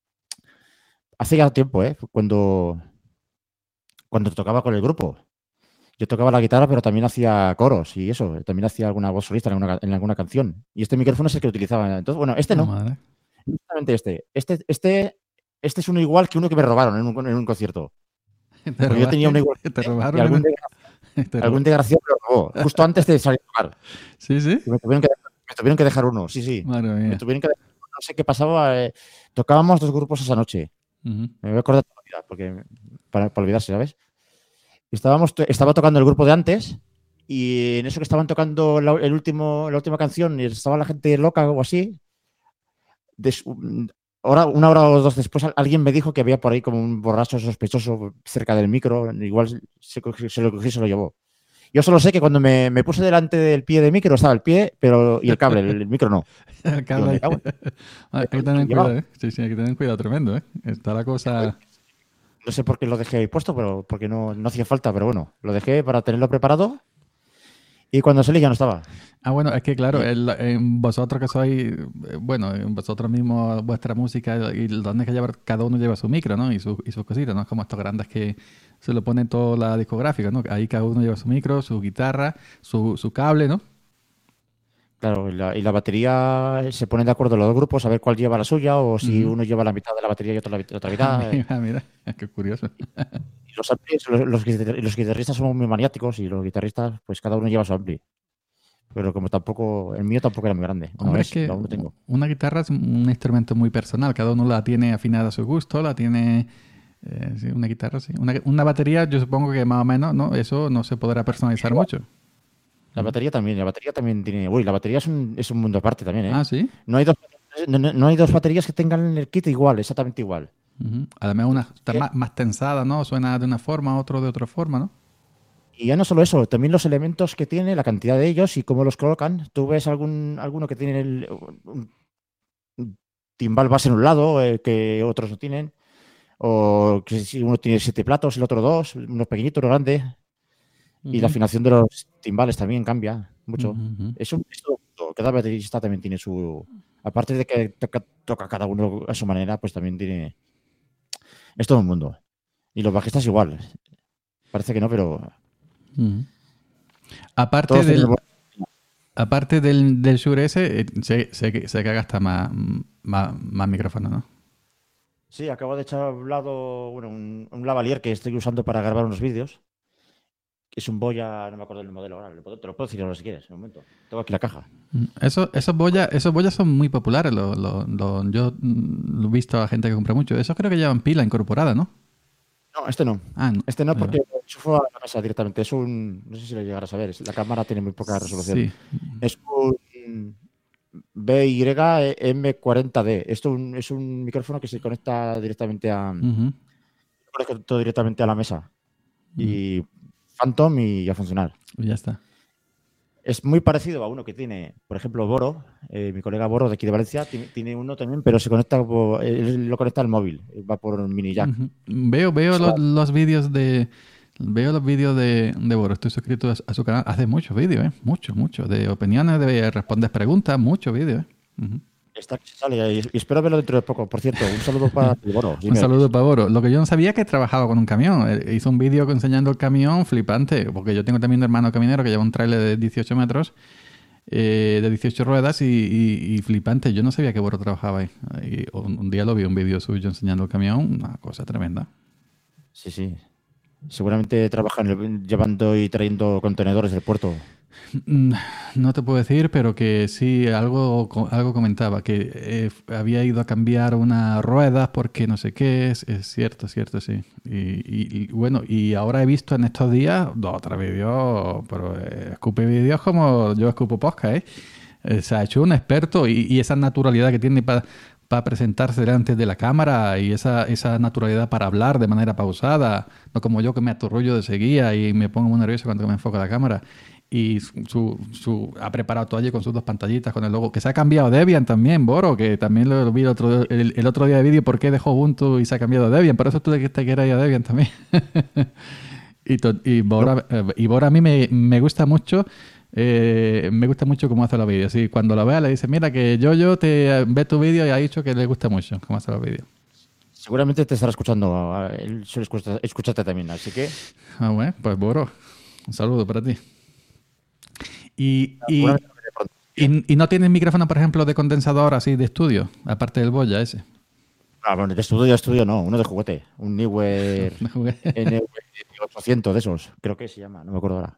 hace ya tiempo, ¿eh? Cuando, cuando tocaba con el grupo. Yo tocaba la guitarra, pero también hacía coros y eso. También hacía alguna voz solista en alguna, en alguna canción. Y este micrófono es el que utilizaba. Entonces, bueno, este Oh, no. madre. Justamente este. Este, este, este es uno igual que uno que me robaron en un, en un concierto. Te Porque yo robaron- tenía un igual te y robaron algún, una- desgra- te ro- algún desgraciado me lo robó, justo antes de salir a tocar. Sí, sí. Y me tuvieron que dejar, me tuvieron que dejar uno, sí, sí. Madre Me mía. tuvieron que dejar, no sé qué pasaba. eh, tocábamos dos grupos esa noche. Ujú. Me voy a acordar toda la vida, porque, para, para olvidarse, ¿sabes? Estábamos, to- estaba tocando el grupo de antes y en eso que estaban tocando la, el último, la última canción y estaba la gente loca o así. des- hora- una hora o dos después al- alguien me dijo que había por ahí como un borracho sospechoso cerca del micro. Igual se, cogió- se lo cogió y se lo llevó. Yo solo sé que cuando me, me puse delante del pie de micro estaba el pie pero y el cable, el, el micro no. El cable me ahí. cago en- Hay que tener cuidado, ¿eh? Sí, sí, hay que tener cuidado tremendo, ¿eh? Está la cosa... No sé por qué lo dejé ahí puesto, pero porque no, no hacía falta, pero bueno, lo dejé para tenerlo preparado y cuando salí ya no estaba. Ah, bueno, es que claro, el- en vosotros que sois, eh, bueno, en vosotros mismos, vuestra música y donde que llevar, cada uno lleva su micro, ¿no? Y, su, y sus cositas, ¿no? Como estos grandes que se lo ponen toda la discográfica, ¿no? Ahí cada uno lleva su micro, su guitarra, su, su cable, ¿no? Claro, y la, y la batería se ponen de acuerdo los dos grupos a ver cuál lleva la suya o si Ujú. uno lleva la mitad de la batería y otro la, la otra Ah, mitad. eh. mira, mira, qué curioso. Y los amplis, los, los guitar- los guitarristas somos muy maniáticos y los guitarristas, pues cada uno lleva su ampli. Pero como tampoco, el mío tampoco era muy grande. No Hombre, es, es que aún lo tengo. una guitarra es un instrumento muy personal, cada uno la tiene afinada a su gusto, la tiene... eh, sí, una guitarra, sí. Una, una batería, yo supongo que más o menos, ¿no? Eso no se podrá personalizar mucho. La batería también, la batería también tiene. Uy, la batería es un, es un mundo aparte también, ¿eh? Ah, ¿sí? No hay dos, no, no- no hay dos baterías que tengan el kit igual, exactamente igual. Ujú. Además, una está más, más tensada, ¿no? Suena de una forma, otro de otra forma, ¿no? Y ya no solo eso, también los elementos que tiene, la cantidad de ellos y cómo los colocan. Tú ves algún, alguno que tiene el, un, un timbal base en un lado, eh, que otros no tienen. O que si uno tiene siete platos, el otro dos, unos pequeñitos, uno grande. Y la Ujú. afinación de los timbales también cambia mucho. Ujú, ujú. Es un, es todo un mundo. Cada baterista también tiene su. Aparte de que toca, toca cada uno a su manera, pues también tiene. Es todo un mundo. Y los bajistas igual. Parece que no, pero. Ujú. Aparte Todos del, tenemos- aparte del, del Shure ese, eh, sé, sé que, sé que gasta más, más, más micrófono, ¿no? Sí, acabo de echar a un lado bueno, un, un lavalier que estoy usando para grabar unos vídeos. Que es un Boya, no me acuerdo del modelo ahora. Te lo puedo decir ahora si quieres, un momento. Tengo aquí la caja. Mm, Eso, esos boyas, esos boyas son muy populares. Lo, lo- lo- yo mm, lo he visto a gente que compra mucho. Esos creo que llevan pila incorporada, ¿no? No, este no. Ah, no. Este no, Ahí va. porque lo enchufo a la mesa directamente. Es un. No sé si lo llegarás a ver. es- La cámara tiene muy poca resolución. Sí. Es un B Y M cuarenta D. Esto un- es un micrófono que se conecta directamente a. Ujú. Conecto directamente a la mesa. Mm. Y Phantom y a funcionar. Y ya está. Es muy parecido a uno que tiene, por ejemplo, Boro, eh, mi colega Boro de aquí de Valencia, tiene, tiene uno también, pero se conecta por- él lo conecta al móvil, va por un mini jack. Ujú. Veo, veo Eso- los, los vídeos de. Veo los vídeos de, de Boro. Estoy suscrito a, a su canal. Hace muchos vídeos, ¿eh? Muchos, muchos. De opiniones, de responder preguntas, muchos vídeos, ¿eh? Ujú. Está que se sale y, y espero verlo dentro de poco. Por cierto, un saludo para ti, Boro. Un saludo para Boro. Lo que yo no sabía es que trabajaba con un camión. Eh, Hizo un vídeo enseñando el camión flipante, porque yo tengo también un hermano caminero que lleva un trailer de dieciocho metros, eh, de dieciocho ruedas y, y- y flipante. Yo no sabía que Boro trabajaba ahí. Y un, un día lo vi un vídeo suyo enseñando el camión, una cosa tremenda. Sí, sí. Seguramente trabajan el- llevando y trayendo contenedores del puerto. Mm, No te puedo decir, pero que sí, algo, co- algo comentaba, que eh, había ido a cambiar unas ruedas porque no sé qué, es, es cierto, es cierto, sí. Y, y- y bueno, y ahora he visto en estos días dos o tres vídeos, pero eh, escupe vídeos como yo escupo podcast, ¿eh? Eh, Se ha hecho un experto y, y esa naturalidad que tiene para presentarse delante de la cámara y esa, esa naturalidad para hablar de manera pausada, no como yo que me aturrullo de seguida y me pongo muy nervioso cuando me enfoca la cámara. Y su, su, su- ha preparado todo allí con sus dos pantallitas, con el logo, que se ha cambiado Debian también, Boro, que también lo vi el otro, el, el otro día de vídeo, por qué dejó Ubuntu y se ha cambiado a Debian, por eso tú te, te quieres ir a Debian también. y, to- y, Boro, eh, y Boro a mí me, me gusta mucho, eh, me gusta mucho cómo hace los vídeos. Y cuando lo vea le dice, mira que yo, yo te ve tu vídeo y ha dicho que le gusta mucho cómo hace los vídeos. Seguramente te estará escuchando. a- Él suele escuchar- escucharte también, así que. Ah, bueno, pues Boro, un saludo para ti. Y, y, seguramente lo veré pronto. y, y no tienes micrófono, por ejemplo, de condensador así de estudio, aparte del Boya ese. Ah, bueno, de estudio, de estudio no, uno de juguete. Un Neewer N V ochocientos de esos, creo que se llama, no me acuerdo ahora.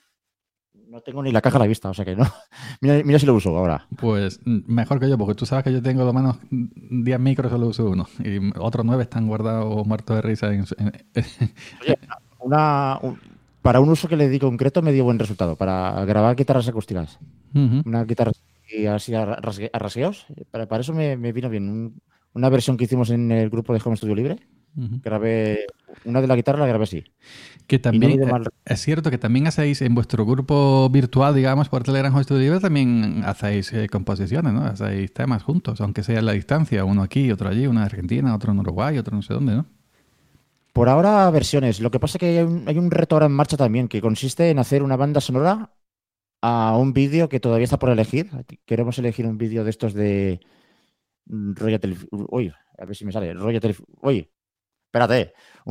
No tengo ni la caja a la vista, o sea que no. Mira, mira si lo uso ahora. Pues mejor que yo, porque tú sabes que yo tengo lo menos diez micros, solo uso uno. Y otros nueve están guardados muertos de risa. En... Oye, una, un, para un uso que le di concreto me dio buen resultado. Para grabar guitarras acústicas. Uh-huh. Una guitarra así a, rasgue, a rasgueos. Para, para eso me, me vino bien. Un, una versión que hicimos en el grupo de Home Studio Libre. Uh-huh. Grabé una de la guitarra, la grabé así. Que también no mal... es cierto que también hacéis en vuestro grupo virtual, digamos, por Telegram Home Studio Libre, también hacéis eh, composiciones, ¿no? Hacéis temas juntos, aunque sea a la distancia, uno aquí, otro allí, uno en Argentina, otro en Uruguay, otro no sé dónde, ¿no? Por ahora versiones. Lo que pasa es que hay un, hay un reto ahora en marcha también que consiste en hacer una banda sonora a un vídeo que todavía está por elegir. Queremos elegir un vídeo de estos de Royal Uy, a ver si me sale. Royal Uy. Espérate,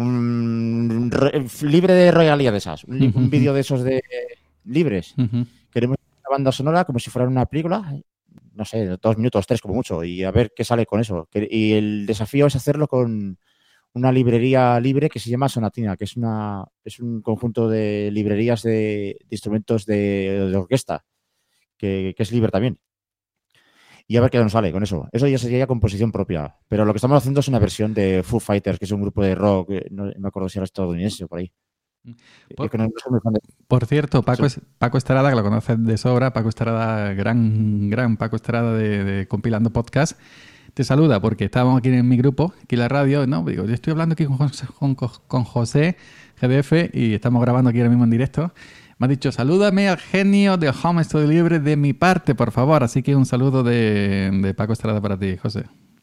un re, libre de regalías de esas, un, un vídeo de esos de libres. Uh-huh. Queremos una banda sonora como si fuera una película, no sé, dos minutos, tres como mucho, y a ver qué sale con eso. Y el desafío es hacerlo con una librería libre que se llama Sonatina, que es una es un conjunto de librerías de, de instrumentos de, de orquesta, que, que es libre también. Y a ver qué nos sale con eso. Eso ya sería composición propia. Pero lo que estamos haciendo es una versión de Foo Fighters, que es un grupo de rock, no, no me acuerdo si era estadounidense o por ahí. Por, no, no de... por cierto, Paco, sí. Paco Estrada, que lo conoces de sobra, Paco Estrada, gran, gran Paco Estrada de, de Compilando Podcast, te saluda porque estábamos aquí en mi grupo, aquí en la radio, ¿no? Digo, yo estoy hablando aquí con José, con, con José G D F y estamos grabando aquí ahora mismo en directo. Me ha dicho, salúdame al genio de Home Studio Libre de mi parte, por favor. Así que un saludo de, de Paco Estrada para ti, José.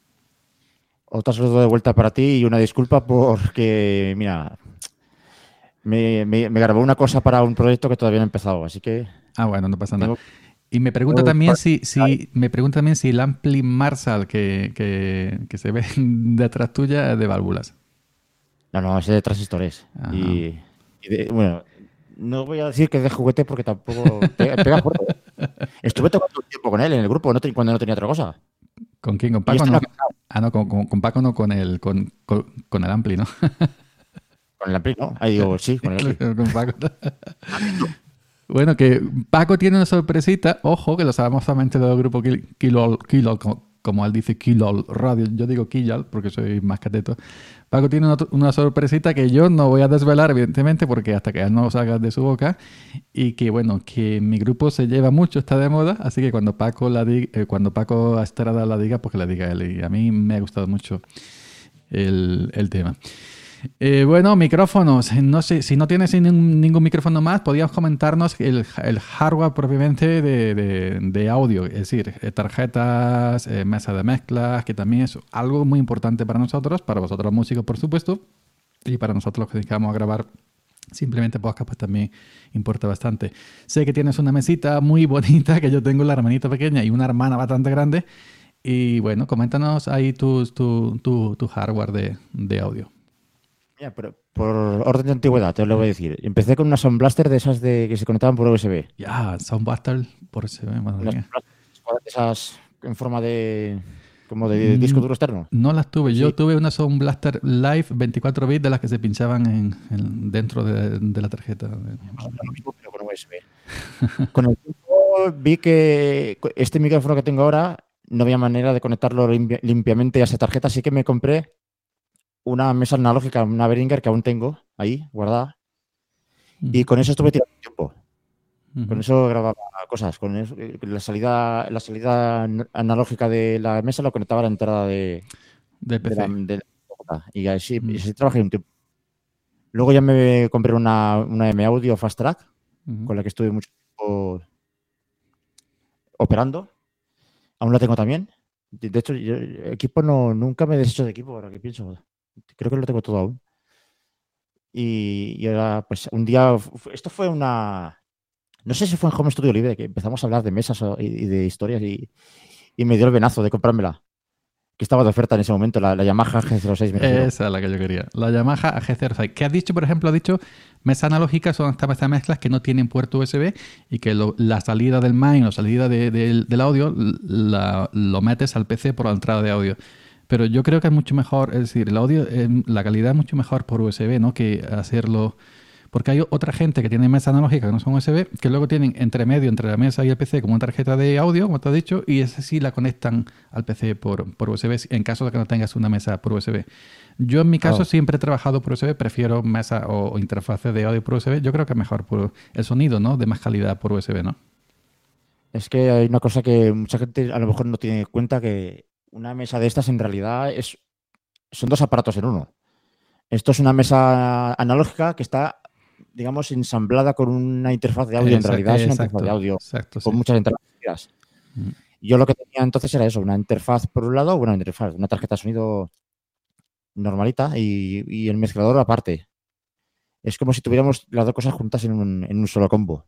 Otro saludo de vuelta para ti y una disculpa porque, mira, me, me, me grabó una cosa para un proyecto que todavía no he empezado, así que... Ah, bueno, no pasa nada. Y me pregunta también si, si me pregunta también si el ampli Marshall que, que, que se ve detrás tuya es de válvulas. No, no, es de transistores. Y, y de, bueno... No voy a decir que es de juguete porque tampoco pega, pega fuerte. Estuve tocando un tiempo con él en el grupo no te, cuando no tenía otra cosa. ¿Con quién? ¿Con Paco? No. Ah, no, con, con, con Paco no, con el, con, con, con el Ampli, ¿no? Con el Ampli, ¿no? Ahí digo, sí, con el Ampli. Con Paco. Bueno, que Paco tiene una sorpresita. Ojo, que lo sabemos solamente del grupo Kilo, Kilo, como él dice, Kilo Radio. Yo digo Killal porque soy más cateto. Paco tiene una, una sorpresita que yo no voy a desvelar, evidentemente, porque hasta que él no lo salga de su boca. Y que, bueno, que mi grupo se lleva mucho, está de moda. Así que cuando Paco la diga, eh, cuando Paco Estrada la diga, pues que la diga él. Y a mí me ha gustado mucho el, el tema. Eh, bueno, micrófonos. No sé, si no tienes ningún, ningún micrófono más, podrías comentarnos el, el hardware propiamente de, de, de audio, es decir, tarjetas, eh, mesa de mezclas, que también es algo muy importante para nosotros, para vosotros los músicos, por supuesto, y para nosotros los que dedicamos a grabar simplemente podcast, pues también importa bastante. Sé que tienes una mesita muy bonita, que yo tengo la hermanita pequeña y una hermana bastante grande, y bueno, coméntanos ahí tu, tu, tu, tu hardware de, de audio. Mira, por, por orden de antigüedad, te lo voy a decir. Empecé con una Sound Blaster de esas de que se conectaban por U S B. Ya, Sound Blaster por U S B, madre mía. Esas en forma de... como de disco duro externo. No las tuve. Sí. Yo tuve una Sound Blaster Live veinticuatro bits de las que se pinchaban en, en, dentro de, de la tarjeta. Lo mismo, pero con U S B. Con el tiempo vi que este micrófono que tengo ahora no había manera de conectarlo limpi- limpiamente a esa tarjeta, así que me compré una mesa analógica, una Behringer que aún tengo ahí guardada. Uh-huh. Y con eso estuve tirando tiempo. Uh-huh. Con eso grababa cosas. Con eso, la salida, la salida analógica de la mesa lo conectaba a la entrada de, de P C. De la, de la, y así, uh-huh. así trabajé un tiempo. Luego ya me compré una, una M Audio Fast Track, uh-huh. con la que estuve mucho tiempo operando. Aún la tengo también. De hecho, yo, equipo no, nunca me he deshecho de equipo, ahora que pienso. Creo que lo tengo todo aún. Y, y ahora, pues, un día... Esto fue una... No sé si fue en Home Studio Libre, que empezamos a hablar de mesas y, y de historias y, y me dio el venazo de comprármela. Que estaba de oferta en ese momento, la, la Yamaha G cero seis. Esa es la que yo quería. La Yamaha G cero seis. ¿Qué has dicho, por ejemplo? Has dicho, mesas analógicas son estas mesas mezclas que no tienen puerto U S B y que lo, la salida del main o salida de, de, del audio la, lo metes al P C por la entrada de audio. Pero yo creo que es mucho mejor, es decir, el audio, eh, la calidad es mucho mejor por U S B, ¿no? Que hacerlo... Porque hay otra gente que tiene mesa analógica que no son U S B, que luego tienen entre medio, entre la mesa y el P C, como una tarjeta de audio, como te has dicho, y esa sí la conectan al P C por, por U S B, en caso de que no tengas una mesa por U S B. Yo en mi caso oh. siempre he trabajado por U S B, prefiero mesa o, o interfaces de audio por U S B. Yo creo que es mejor por el sonido, ¿no? De más calidad por U S B, ¿no? Es que hay una cosa que mucha gente a lo mejor no tiene en cuenta, que una mesa de estas en realidad es, son dos aparatos en uno. Esto es una mesa analógica que está, digamos, ensamblada con una interfaz de audio. Exacto, en realidad es una exacto, interfaz de audio exacto, con sí. muchas entradas. Mm. Yo lo que tenía entonces era eso, una interfaz por un lado, una interfaz, una tarjeta de sonido normalita y, y el mezclador aparte. Es como si tuviéramos las dos cosas juntas en un, en un solo combo.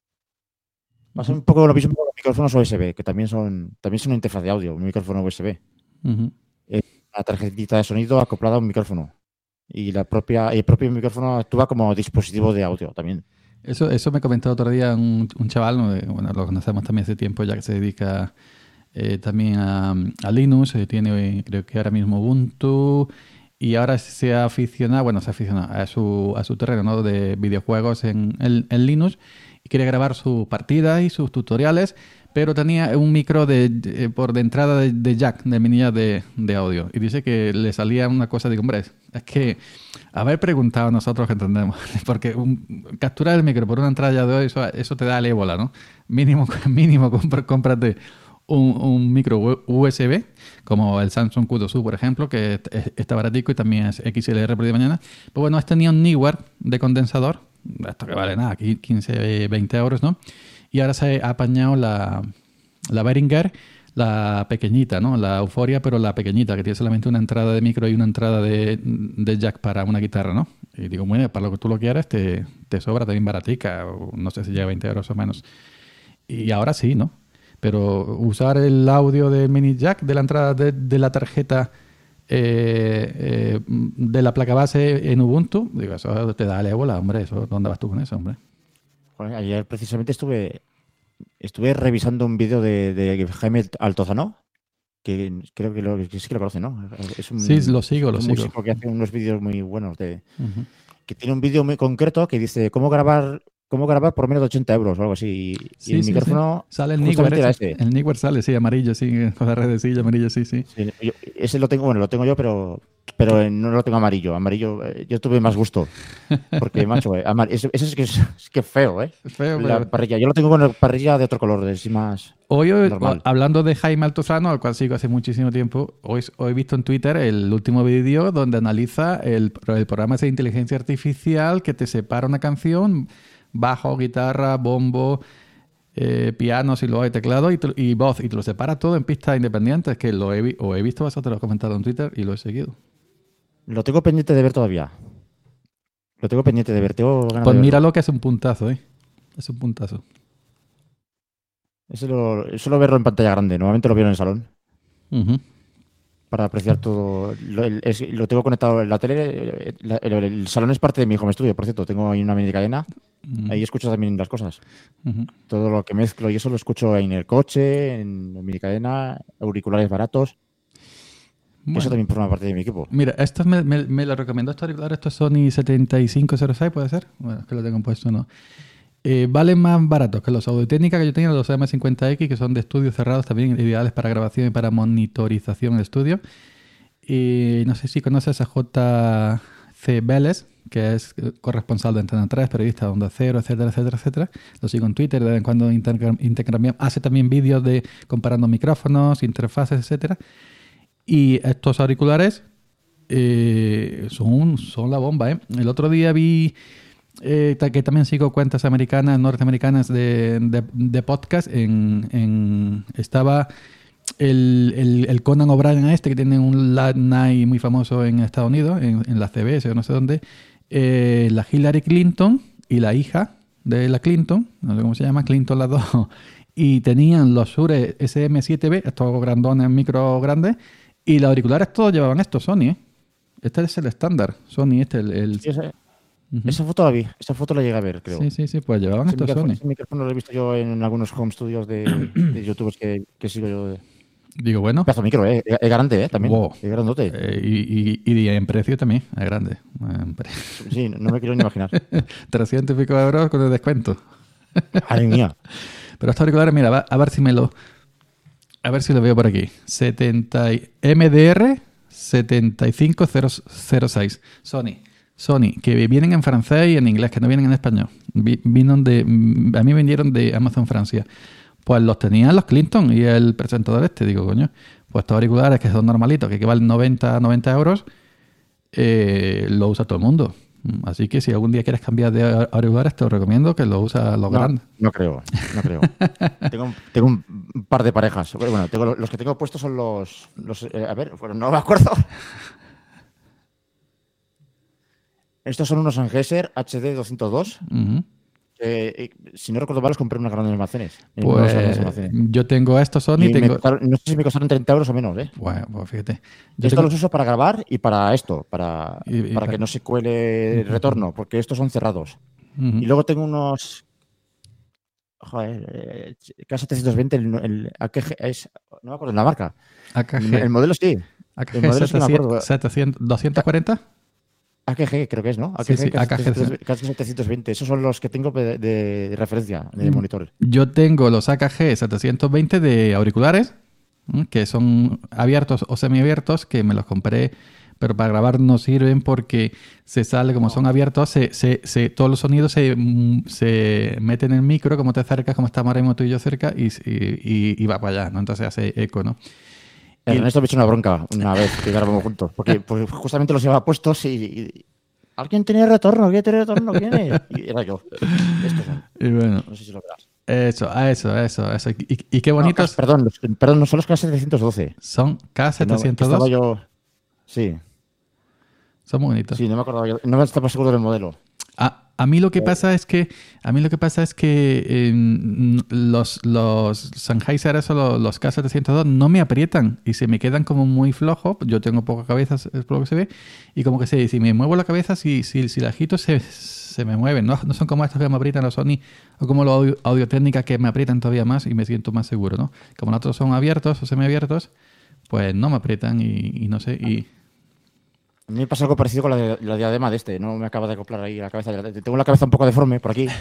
Pasa un poco lo mismo con los micrófonos U S B, que también son también son una interfaz de audio, un micrófono U S B. Uh-huh. Es una tarjetita de sonido acoplada a un micrófono. Y la propia, el propio micrófono actúa como dispositivo de audio también. Eso, eso me comentó otro día un, un chaval, bueno, lo conocemos también hace tiempo, ya que se dedica eh, también a, a Linux, eh, tiene creo que ahora mismo Ubuntu, y ahora se ha aficionado, bueno, se ha aficionado a su, a su terreno, ¿no? De videojuegos en, en, en Linux, y quiere grabar sus partidas y sus tutoriales, pero tenía un micro de, de por de entrada de, de jack, de mini jack de, de audio. Y dice que le salía una cosa, digo, hombre, es que haber preguntado nosotros que entendemos, porque un, capturar el micro por una entrada de audio, eso, eso te da el ébola, ¿no? Mínimo, mínimo cómprate un, un micro U S B, como el Samsung Q dos U, por ejemplo, que está baratico y también es X L R por de mañana. Pues bueno, este tenía un Neewer de condensador, esto que vale nada, aquí quince, veinte euros, ¿no? Y ahora se ha apañado la, la Behringer, la pequeñita, ¿no? La Euphoria, pero la pequeñita, que tiene solamente una entrada de micro y una entrada de, de jack para una guitarra, ¿no? Y digo, bueno, para lo que tú lo quieras, te, te sobra también baratica, o no sé si llega a veinte euros o menos. Y ahora sí, ¿no? Pero usar el audio del mini jack de la entrada de, de la tarjeta eh, eh, de la placa base en Ubuntu, digo, eso te da el ébola, hombre, eso, ¿dónde vas tú con eso, hombre? Bueno, ayer precisamente estuve estuve revisando un vídeo de, de Jaime Altozano, que creo que, lo, que sí que lo conoce, ¿no? Es un, sí, lo sigo, es lo un sigo. músico que hace unos vídeos muy buenos, de, uh-huh. que tiene un vídeo muy concreto que dice cómo grabar cómo grabar por menos de ochenta euros o algo así. Y, sí, y el sí, micrófono sí. Sale el Neewer, ese. El Neewer sale, sí, amarillo, sí, con la redecilla amarillo, sí, sí. sí yo, ese lo tengo, bueno, lo tengo yo, pero pero no lo tengo amarillo. Amarillo, eh, yo tuve más gusto. Porque, macho, eh, amar- ese, ese es que es, es que feo, ¿eh? Feo, la pero... parrilla. Yo lo tengo con parrilla de otro color, de más Hoy, hoy normal. Hablando de Jaime Altozano, al cual sigo hace muchísimo tiempo, hoy, hoy he visto en Twitter el último vídeo donde analiza el, el programa de inteligencia artificial que te separa una canción, bajo, guitarra, bombo, eh, piano, si lo hay, teclado y, y voz, y te lo separa todo en pistas independientes, que lo he, o he visto vosotros, lo he comentado en Twitter y lo he seguido. Lo tengo pendiente de ver todavía. Lo tengo pendiente de ver. Tengo ganas pues de míralo, que es un puntazo, ¿eh? Es un puntazo. Eso lo, suelo verlo en pantalla grande. Normalmente lo veo en el salón. Uh-huh. Para apreciar todo. Lo, el, es, lo tengo conectado en la tele. La, el, el salón es parte de mi home studio, por cierto. Tengo ahí una mini cadena. Uh-huh. Ahí escucho también las cosas. Uh-huh. Todo lo que mezclo y eso lo escucho en el coche, en mini cadena, auriculares baratos. Bueno, eso también forma parte de mi equipo. Mira, estos me, me, me lo recomendó este auricular, estos Sony setenta y cinco cero seis, ¿puede ser? Bueno, es que lo tengo puesto, ¿no? Eh, valen más baratos que los Audio-Técnica que yo tenía, los M cincuenta X, que son de estudios cerrados también, ideales para grabación y para monitorización en estudio. Y no sé si conoces a J C Vélez, que es corresponsal de Antena tres, periodista de Onda Cero, etcétera, etcétera, etcétera. Lo sigo en Twitter, de vez en cuando intercambiamos. Hace también vídeos de comparando micrófonos, interfaces, etcétera. Y estos auriculares eh, son, son la bomba, ¿eh? El otro día vi eh, que también sigo cuentas americanas, norteamericanas de, de, de podcast. En, en, estaba el, el, el Conan O'Brien este, que tiene un late night muy famoso en Estados Unidos, en, en la C B S o no sé dónde. Eh, la Hillary Clinton y la hija de la Clinton, no sé cómo se llama, Clinton las dos. Y tenían los Shure S M siete B, estos grandones, micro grandes. Y los auriculares todos llevaban esto, Sony, ¿eh? Este es el estándar, Sony, este el... el... Sí, esa, uh-huh. esa foto la vi, esa foto la llegué a ver, creo. Sí, sí, sí, pues llevaban ese estos Sony. Ese micrófono lo he visto yo en algunos home studios de, de youtubers que, que sigo yo. De... Digo, bueno. Pedazo de micro, ¿eh? Es grande, ¿eh? También. Wow. Es grandote. Eh, y, y, y en precio también, es grande. En pre- Sí, no me quiero ni imaginar. trescientos y pico de euros con el descuento. Madre mía. Pero estos auriculares, mira, va- a ver si me lo... A ver si lo veo por aquí. setenta y- M D R setenta y cinco cero cero seis. Sony. Sony, que vienen en francés y en inglés, que no vienen en español. Vi- Vino de, a mí vendieron de Amazon Francia. Pues los tenían los Clinton y el presentador este. Digo, coño, pues estos auriculares que son normalitos, que, que valen noventa euros, eh, lo usa todo el mundo. Así que si algún día quieres cambiar de auriculares, te lo recomiendo que lo usa los No, grandes. no creo, no creo. tengo, un- tengo un par de parejas. Bueno, tengo, los que tengo puestos son los... los eh, a ver, bueno, no me acuerdo. Estos son unos Sennheiser H D doscientos dos. Ujú. Eh, eh, si no recuerdo mal, los compré en unas grandes almacenes. En unos grandes Pues almacenes. yo tengo estos Sony. Y me Tengo... costaron- no sé si me costaron treinta euros o menos, ¿eh? Bueno, pues fíjate. Yo Estos tengo- los uso para grabar y para esto, para, Y- y para pa- que no se cuele el retorno, porque estos son cerrados. Ujú. Y luego tengo unos... Joder, eh, K setecientos veinte, el, el A K G, es, no me acuerdo la marca. El, el A K G. modelo sí. El modelo sí me acuerdo. A K G setecientos, doscientos cuarenta. A K G creo que es, ¿no? Sí, sí, A K G A K G. setecientos veinte. Esos son los que tengo de, de- de referencia de Mm. monitor. Yo tengo los A K G setecientos veinte de auriculares, ¿m? que son abiertos o semiabiertos, que me los compré, pero para grabar no sirven porque se sale, como son abiertos, se, se, se- todos los sonidos se, mm, se meten en el micro, como te acercas, como estamos ahora mismo tú y yo cerca, y, y, y va para allá, ¿no? Entonces hace eco, ¿no? Y- Ernesto me echó una bronca una vez que grabamos juntos, porque, porque justamente los llevaba puestos y, y- ¿alguien tiene retorno? ¿Quién tiene retorno? ¿Quién es? Y era yo. Estos son. Y bueno, No sé si lo verás. eso, eso, eso, eso. Y, y qué No, bonitos K- perdón, los- perdón, no son los K setecientos doce. son. K No, setecientos estaba dos. yo... Sí, Son muy bonitos. sí, no me acordaba yo. No me estaba seguro del modelo. A, a mí lo que pasa es que a mí lo que pasa es que eh, los los Sennheiser, eso, los, los K setecientos dos no me aprietan y se me quedan como muy flojos. Yo tengo poca cabeza, es por lo que se ve, y como que se, si me muevo la cabeza, si, si, si la agito se, se me mueven. No, no son como estos que me aprietan los Sony o como los audio, audio técnicas que me aprietan todavía más y me siento más seguro, ¿no? Como los otros son abiertos o semiabiertos, pues no me aprietan y, y no sé. Y A mí me pasa algo parecido con la, de- la diadema de este. No me acaba de acoplar ahí la cabeza. Tengo la cabeza un poco deforme por aquí.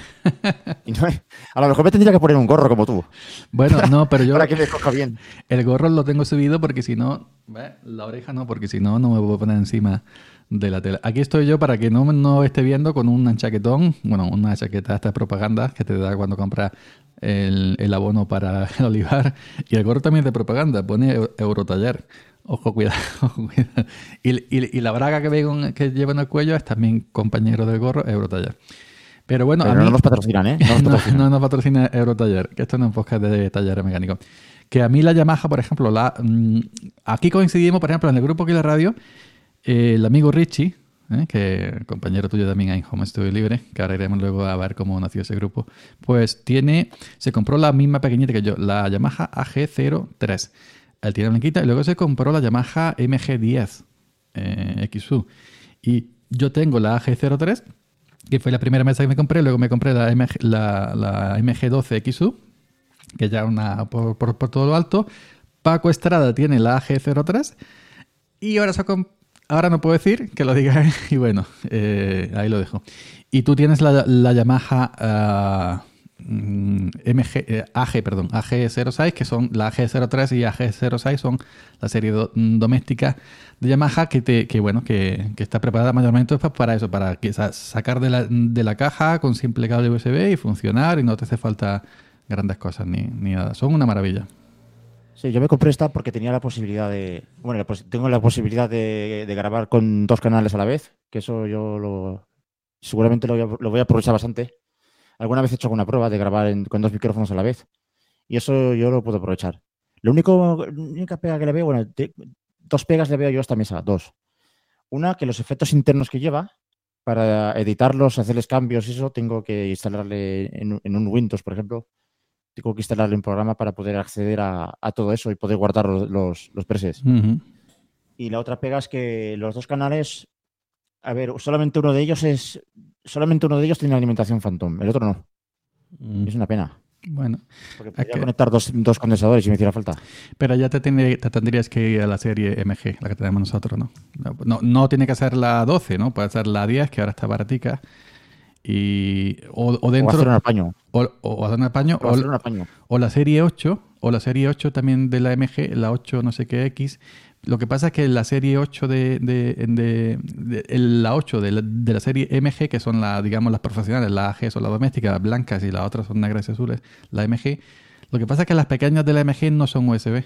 Y no- a lo mejor me tendría que poner un gorro como tú. bueno, no, pero yo Para que me coja bien. el gorro lo tengo subido porque si no, ¿ves? La oreja no, porque si no, no me puedo poner encima de la tela. Aquí estoy yo para que no no esté viendo con un chaquetón, bueno, una chaqueta esta de propaganda que te da cuando compras el, el abono para el olivar. Y el gorro también es de propaganda, pone Eu- Eurotaller. Ojo, cuidado, ojo, cuidado. Y, y- y la braga que, veo en- que lleva en el cuello es también compañero del gorro, Eurotaller. Pero bueno, Pero a mí... no nos patrocinan, ¿eh? No nos No, patrocinan. no nos patrocina Eurotaller, que esto no es un podcast de talleres mecánicos. Que a mí la Yamaha, por ejemplo, la, mm, aquí coincidimos, por ejemplo, en el grupo aquí de la radio, eh, el amigo Richie, ¿eh? que compañero tuyo también en Home Studio Libre, que ahora iremos luego a ver cómo nació ese grupo, pues tiene, se compró la misma pequeñita que yo, la Yamaha A G cero tres. Él tiene blanquita y luego se compró la Yamaha M G diez eh, X U. Y yo tengo la A G cero tres, que fue la primera mesa que me compré, luego me compré la, M G, la, la M G doce X U, que ya una por, por, por todo lo alto. Paco Estrada tiene la A G cero tres y ahora, se com- ahora no puedo decir que lo diga él, y bueno, eh, ahí lo dejo. Y tú tienes la, la Yamaha ah, mm, M G, eh, A G, perdón, A G cero seis, que son la A G cero tres y A G cero seis son la serie do- doméstica de Yamaha que, te, que bueno, que, que está preparada mayormente pues, para eso, para que, sa- sacar de la, de la caja con simple cable U S B y funcionar y no te hace falta grandes cosas ni, ni nada. Son una maravilla. Sí, yo me compré esta porque tenía la posibilidad de... Bueno, la pos- tengo la posibilidad de, de grabar con dos canales a la vez, que eso yo lo... Seguramente lo voy a, lo voy a aprovechar bastante. Alguna vez he hecho alguna prueba de grabar en- con dos micrófonos a la vez. Y eso yo lo puedo aprovechar. Lo único, la única pega que le veo, bueno, te- dos pegas le veo yo a esta mesa, dos. Una, que los efectos internos que lleva, para editarlos, hacerles cambios y eso, tengo que instalarle en, un- en un Windows, por ejemplo. Tengo que instalarle un programa para poder acceder a, a todo eso y poder guardar los, los, los presets. Ujú. Y la otra pega es que los dos canales, a ver, solamente uno de ellos es, solamente uno de ellos tiene alimentación Phantom, el otro no. Mm. Es una pena. Bueno. Porque podría que... conectar dos, dos condensadores si me hiciera falta. Pero ya te, tiene, te tendrías que ir a la serie M G, la que tenemos nosotros, ¿no? No, no tiene que ser la doce, ¿no? Puede ser la diez, que ahora está baratica. Y, o, o dentro... O hacer un apaño. O, o hacer un apaño. O, o, hacer un apaño. o la serie ocho, o la serie ocho también de la M G, la ocho no sé qué X. Lo que pasa es que la serie ocho de, de, de, de, de la ocho de la, de la serie M G, que son la, digamos, las profesionales, las A G son las domésticas, las blancas, y las otras son negras y azules, la M G. Lo que pasa es que las pequeñas de la M G no son U S B.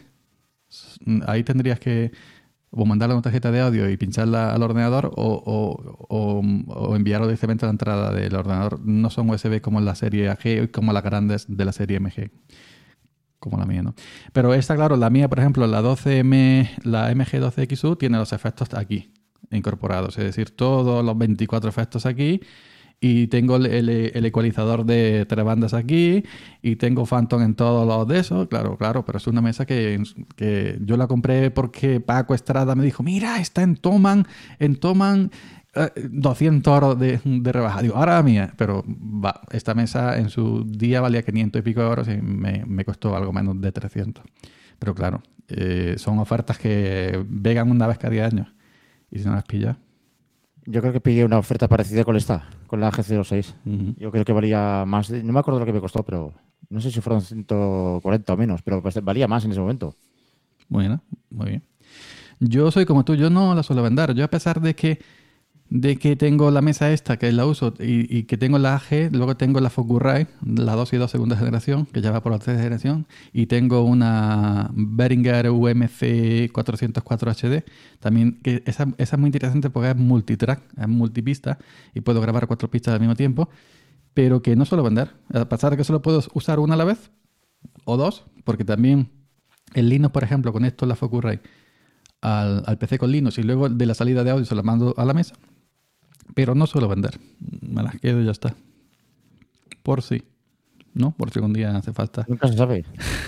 Ahí tendrías que o mandarle una tarjeta de audio y pincharla al ordenador, o, o, o, o enviarlo directamente a la entrada del ordenador. No son U S B como la serie A G y como las grandes de la serie M G. Como la mía, ¿no? Pero esta, claro, la mía, por ejemplo, la doce M, la M G doce X U tiene los efectos aquí incorporados. Es decir, todos los veinticuatro efectos aquí. Y tengo el, el, el ecualizador de tres bandas aquí. Y tengo Phantom en todos los de esos. Claro, claro, pero es una mesa que, que yo la compré porque Paco Estrada me dijo, mira, está en Thomann, en Thomann eh, doscientos euros de, de rebaja. Digo, ahora la mía. Pero va, esta mesa en su día valía quinientos y pico euros y me, me costó algo menos de trescientos. Pero claro, eh, son ofertas que vegan una vez cada diez años. Y si no las pillas... Yo creo que pillé una oferta parecida con esta, con la G cero seis. Uh-huh. Yo creo que valía más. De, no me acuerdo lo que me costó, pero no sé si fueron ciento cuarenta o menos, pero valía más en ese momento. Bueno, muy bien. Yo soy como tú, yo no la suelo vender. Yo, a pesar de que de que tengo la mesa esta, que la uso, y, y que tengo la A G, luego tengo la Focusrite, la dos y dos segunda generación, que ya va por la tercera generación, y tengo una Behringer U M C cuatrocientos cuatro H D, también, que esa, esa es muy interesante porque es multitrack, es multipista, y puedo grabar cuatro pistas al mismo tiempo, pero que no suelo vender. A pesar de que solo puedo usar una a la vez, o dos, porque también en Linux, por ejemplo, conecto la Focusrite al, al P C con Linux, y luego de la salida de audio se la mando a la mesa. Pero no suelo vender. Me las quedo y ya está. Por si. ¿No? Por si algún día hace falta. Nunca se sabe.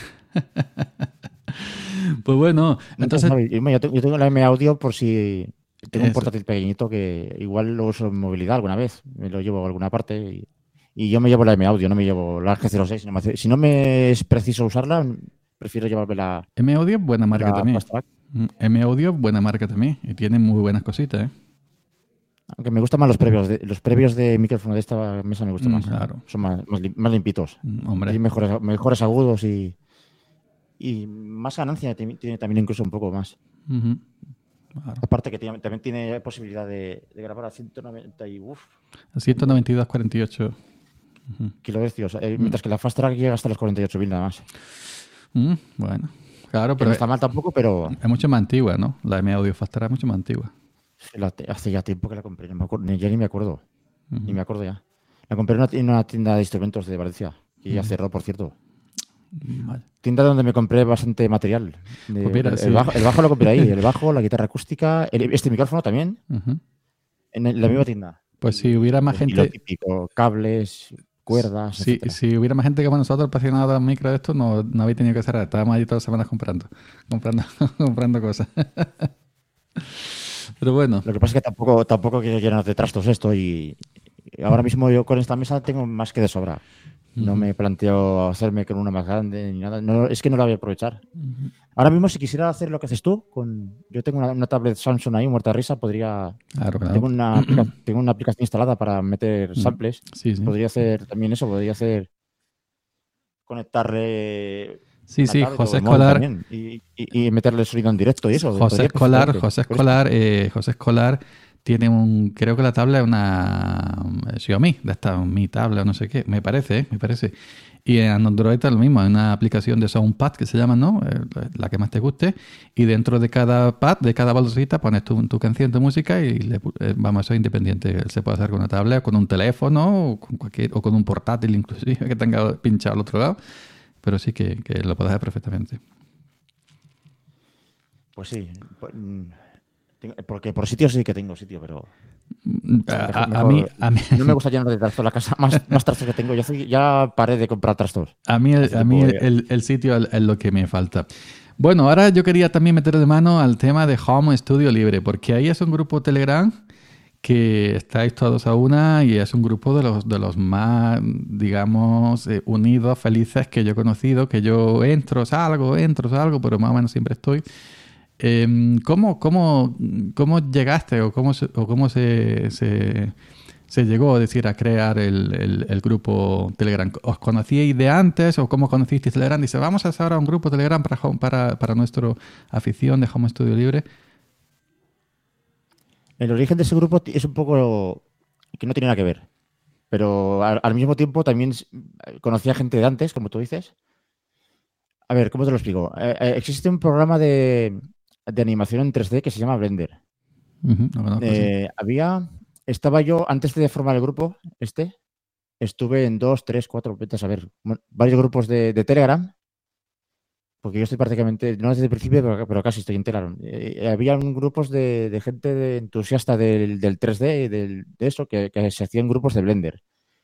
Pues bueno. Nunca entonces... se sabe. Yo tengo la M Audio por si tengo Eso. un portátil pequeñito que igual lo uso en movilidad alguna vez. Me lo llevo a alguna parte y, y yo me llevo la M Audio, no me llevo la G cero seis. Si no me, si no me es preciso usarla, prefiero llevarme la... M Audio, buena marca también. Fast-Track. M Audio, buena marca también. Y tiene muy buenas cositas, ¿eh? Aunque me gustan más los previos de, los previos de micrófono de esta mesa, me gustan Mm, más. claro. Son más, más, más limpitos. Mm, hombre. Hay mejores, mejores agudos y, y más ganancia tiene, tiene también incluso un poco más. Uh-huh. Claro. Aparte que tiene, también tiene posibilidad de, de grabar a ciento noventa y uf, ciento noventa y dos cuarenta y ocho. Uh-huh. kilohercios, eh, mientras que la Fast Track llega hasta los cuarenta y ocho mil nada más. Mm, bueno. Claro, Que pero no está mal tampoco, pero es mucho más antigua, ¿no? La M Audio Fast Track es mucho más antigua. la, hace ya tiempo que la compré, no me acuerdo, ni, ya ni me acuerdo. Uh-huh. Ni me acuerdo ya. La compré en una, en una tienda de instrumentos de Valencia, que ya Uh-huh. cerró, por cierto. Vale. Tienda donde me compré bastante material. De- Pues mira, el, sí. el bajo, el bajo lo compré ahí, el bajo, la guitarra acústica, el- este micrófono también, Uh-huh. en, el- la misma tienda. Pues si hubiera más Y lo gente... típico, cables, cuerdas, Si, etcétera. si hubiera más gente como nosotros apasionados de micro de esto, no, no habéis tenido que cerrar. Estábamos ahí todas las semanas comprando, comprando, comprando cosas. Pero bueno, Lo que pasa es que tampoco, tampoco quiero llenar de trastos esto y, y ahora mismo yo con esta mesa tengo más que de sobra. No Ujú. me planteo hacerme con una más grande ni nada. No, es que no la voy a aprovechar. Ujú. Ahora mismo, si quisiera hacer lo que haces tú, con yo tengo una, una tablet Samsung ahí, muerta de risa, podría... Claro, claro. Tengo una, aplica- tengo una aplicación instalada para meter Mm. samples. Sí, sí. Podría hacer también eso, podría hacer... Conectarle... Sí, una sí, tablet José o el móvil Escolar. también y, y- y meterle sonido en directo y eso. José podría Escolar, perfectamente. José Pero es- Escolar, eh, José Escolar tiene un, creo que la tablet es una eh, Xiaomi, de esta Mi tablet o no sé qué, me parece, ¿eh? me parece. Y en Android es lo mismo, hay una aplicación de Soundpad que se llama, ¿no? Eh, La que más te guste, y dentro de cada pad, de cada bolsita, pones tu, tu canción, tu música y le, eh, vamos, eso es independiente. Se puede hacer con una tablet, o con un teléfono, o con cualquier, o con un portátil inclusive que tenga pinchado al otro lado, pero sí que, que lo puedes hacer perfectamente. Pues sí. pues, mm, tengo- Porque por sitio sí que tengo sitio, pero... A, a- a mejor- mí, a mí, No me gusta llenar de trastos la casa. Más, más trastos que tengo. Ya, soy- ya paré de comprar trastos. A mí, el, Hace a mí tiempo el, que- el- el sitio es es lo que me falta. Bueno, ahora yo quería también meter de mano al tema de Home Studio Libre, porque ahí es un grupo Telegram que estáis todos a una y es un grupo de los, de los más, digamos, eh, unidos, felices que yo he conocido, que yo entro, salgo, entro, salgo, pero más o menos siempre estoy. Eh, ¿cómo, cómo, ¿Cómo llegaste o cómo se, o cómo se, se, se llegó a decir a crear el, el, el grupo Telegram? ¿Os conocíais de antes o cómo conocisteis Telegram? Dice, vamos a hacer ahora un grupo Telegram para, para, para nuestra afición de Home Studio Libre. El origen de ese grupo es un poco que no tiene nada que ver, pero al, al mismo tiempo también conocía gente de antes, como tú dices. A ver, ¿cómo te lo explico? Eh, eh, existe un programa de, de animación en tres D que se llama Blender. Uh-huh, lo conozco, eh, sí. Había, estaba yo, antes de formar el grupo, este, estuve en dos, tres, cuatro, vete a saber, varios grupos de, de Telegram. Porque yo estoy prácticamente, no desde el principio, pero, pero casi estoy en Telegram. Eh, había grupos de, de gente de entusiasta del, del tres D y del, de eso, que, que se hacían grupos de Blender.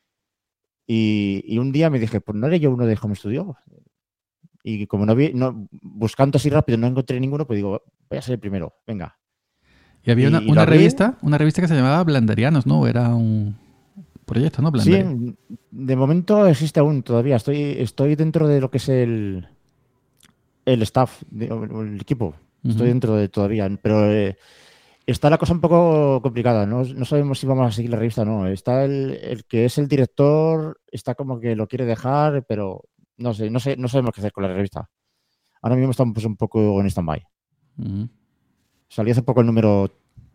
Y, y un día me dije, pues no era yo uno de Home Studio. Y como no vi, no, buscando así rápido no encontré ninguno, pues digo, voy a ser el primero, venga. Y había y, una, y una abrí, revista, una revista que se llamaba Blenderianos, ¿no? Era un proyecto, ¿no? Blender. Sí, de momento existe aún todavía. Estoy, estoy dentro de lo que es el... el staff, el equipo, uh-huh. Estoy dentro de todavía, pero eh, está la cosa un poco complicada, ¿no? No sabemos si vamos a seguir la revista o no. Está el, el que es el director, está como que lo quiere dejar, pero no sé, no sé, no sabemos qué hacer con la revista. Ahora mismo estamos pues, un poco en stand-by. Uh-huh. Salió hace poco el número,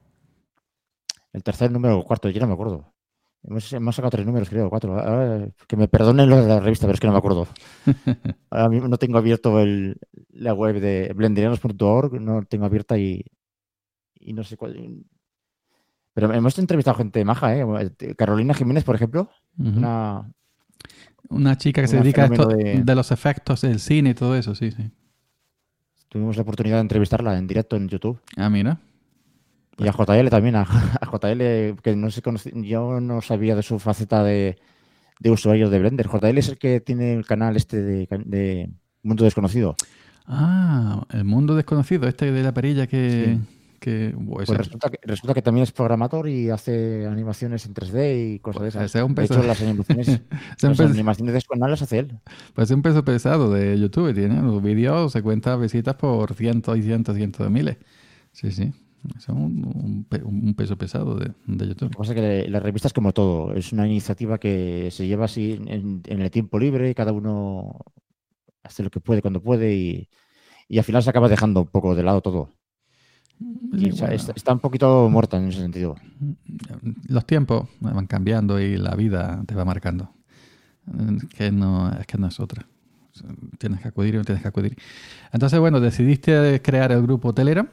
el tercer número o cuarto, ya no me acuerdo. Hemos, hemos sacado tres números, creo, cuatro. Ahora, que me perdonen los de la revista, pero es que no me acuerdo. Ahora mismo no tengo abierto el, la web de blenderianos punto org, no tengo abierta y, y no sé cuál. Pero hemos entrevistado gente maja, ¿eh? Carolina Jiménez, por ejemplo. Uh-huh. Una, una chica que una se dedica a esto de... de los efectos del cine y todo eso, sí, sí. Tuvimos la oportunidad de entrevistarla en directo en YouTube. Ah, mira. Y a J L también, a, a J L, que no se conocía, yo no sabía de su faceta de, de usuario de Blender. J L es el que tiene el canal este de, de Mundo Desconocido. Ah, el Mundo Desconocido, este de la perilla que... Sí. que pues pues resulta, que, resulta que también es programador y hace animaciones en tres D y cosas pues de esas. Un peso... De hecho, las animaciones, las peso... animaciones de su canal las hace él. Pues es un peso pesado de YouTube, tiene los vídeos, se cuenta visitas por cientos y cientos y cientos de miles. Sí, sí. Es un, un, un peso pesado de, de YouTube. Lo que pasa es que la revista es como todo. Es una iniciativa que se lleva así en, en el tiempo libre. Cada uno hace lo que puede cuando puede y, y al final se acaba dejando un poco de lado todo. Sí, y bueno. está, está un poquito muerta en ese sentido. Los tiempos van cambiando y la vida te va marcando. Que no, es que no es otra. Tienes que acudir y no tienes que acudir. Entonces, bueno, decidiste crear el grupo Telegram.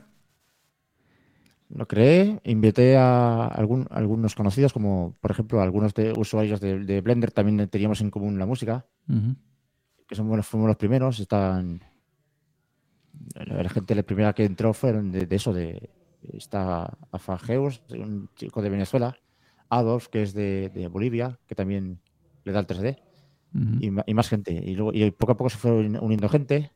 Lo creé, invité a algún, algunos conocidos, como por ejemplo algunos de usuarios de, de Blender, también teníamos en común la música, uh-huh. que somos, fuimos los primeros, están la gente la primera que entró fueron de, de eso, de está Afageus, un chico de Venezuela, Adolf, que es de, de Bolivia, que también le da el tres D, uh-huh. y, y más gente, y luego y poco a poco se fue uniendo gente.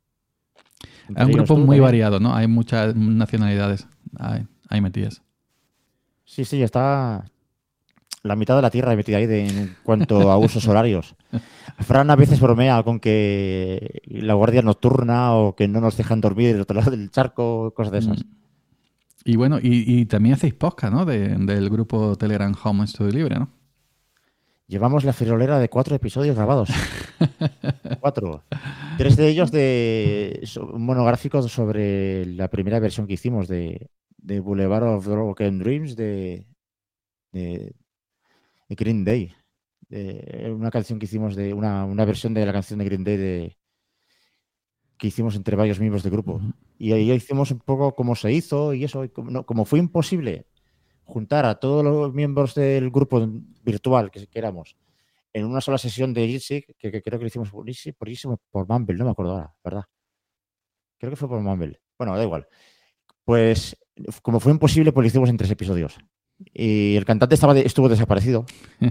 Es un grupo muy también. variado, ¿no? Hay muchas nacionalidades ahí, ahí metidas. Sí, sí, está la mitad de la tierra metida ahí de, en cuanto a usos horarios. Fran a veces bromea con que la guardia nocturna o que no nos dejan dormir del otro lado del charco, cosas de esas. Y bueno, y, y también hacéis podcast, ¿no? De, del grupo Telegram Home Studio Libre, ¿no? Llevamos la friolera de cuatro episodios grabados. Cuatro. Tres de ellos de un monográfico sobre la primera versión que hicimos de, de Boulevard of Broken Dreams de, de, de Green Day. De una canción que hicimos de una, una versión de la canción de Green Day de, que hicimos entre varios miembros del grupo. Uh-huh. Y ahí hicimos un poco cómo se hizo y eso. Y como, no, como fue imposible juntar a todos los miembros del grupo virtual que, que éramos en una sola sesión de Jitsi, que, que creo que lo hicimos por Jitsi, por, por Mumble, no me acuerdo ahora, ¿verdad? Creo que fue por Mumble. Bueno, da igual. Pues, como fue imposible, pues lo hicimos en tres episodios. Y el cantante estaba de, estuvo desaparecido.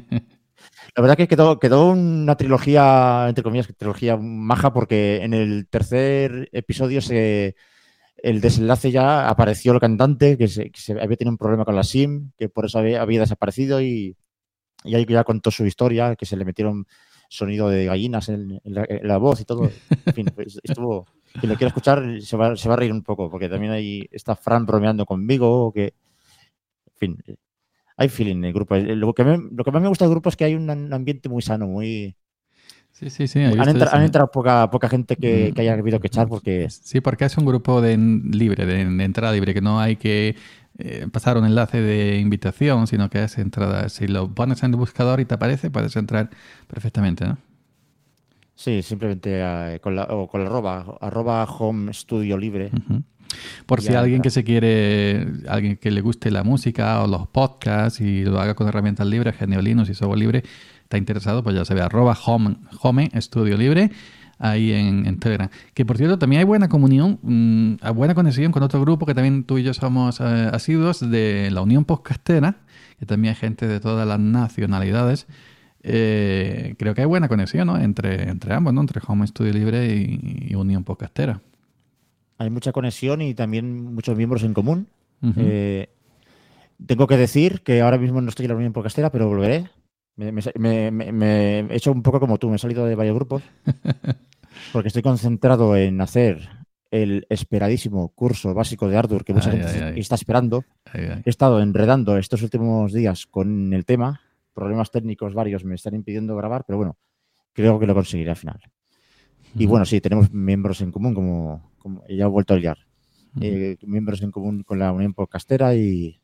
La verdad que quedó, quedó una trilogía, entre comillas, trilogía maja, porque en el tercer episodio se... el desenlace ya apareció el cantante, que se, que se había tenido un problema con la SIM, que por eso había, había desaparecido y, y ahí ya contó su historia, que se le metieron sonido de gallinas en, en, la, en la voz y todo. En fin, pues estuvo... Quien lo quiera escuchar se va, se va a reír un poco, porque también ahí está Fran bromeando conmigo, que... En fin, hay feeling en el grupo. Lo que, me, lo que más me gusta del grupo es que hay un, un ambiente muy sano, muy... Sí, sí, sí. Han, entra, han entrado poca, poca gente que, que haya habido que echar porque... Sí, porque es un grupo de libre, de, de entrada libre, que no hay que eh, pasar un enlace de invitación, sino que es entrada. Si lo pones en el buscador y te aparece, puedes entrar perfectamente, ¿no? Sí, simplemente uh, con la, o con la arroba, arroba home studio libre. Uh-huh. Por si alguien entra. que se quiere, alguien que le guste la música o los podcasts y lo haga con herramientas libres, G N U Linux y software libre, está interesado, pues ya se ve, arroba home, home studio libre, ahí en, en Telegram. Que por cierto, también hay buena comunión, mmm, buena conexión con otro grupo que también tú y yo somos eh, asiduos, de la Unión Podcastera, que también hay gente de todas las nacionalidades. Eh, creo que hay buena conexión, ¿no? entre, entre ambos, ¿no? Entre Home Studio Libre y, y Unión Podcastera. Hay mucha conexión y también muchos miembros en común. Uh-huh. Eh, tengo que decir que ahora mismo no estoy en la Unión Podcastera, pero volveré. Me, me, me, me, me he hecho un poco como tú, me he salido de varios grupos porque estoy concentrado en hacer el esperadísimo curso básico de Ardour que mucha ay, gente ay, ay. está esperando. Ay, ay. He estado enredando estos últimos días con el tema. Problemas técnicos varios me están impidiendo grabar, pero bueno, creo que lo conseguiré al final. Uh-huh. Y bueno, sí, tenemos miembros en común, como, como ya he vuelto a liar. Uh-huh. Eh, miembros en común con la Unión Podcastera y,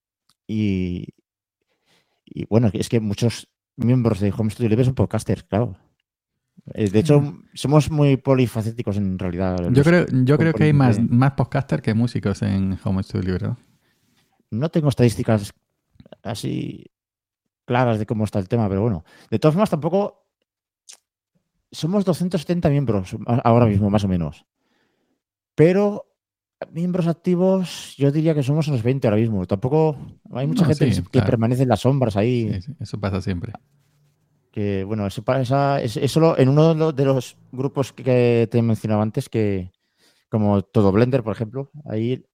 y, y bueno, es que muchos miembros de Home Studio Libre son podcasters, claro. Eh, de hecho, uh-huh. somos muy polifacéticos en realidad. Yo creo, yo creo que hay más, más podcasters que músicos en Home Studio Libre, ¿no? No tengo estadísticas así claras de cómo está el tema, pero bueno. De todas formas, tampoco... Somos doscientos setenta miembros ahora mismo, más o menos. Pero miembros activos, yo diría que somos unos veinte ahora mismo. Tampoco... Hay mucha no, gente sí, que, claro. que permanece en las sombras ahí. Sí, sí, eso pasa siempre. Que, bueno, eso pasa... Es, es solo en uno de los grupos que te he mencionado antes, que como Todo Blender, por ejemplo, ahí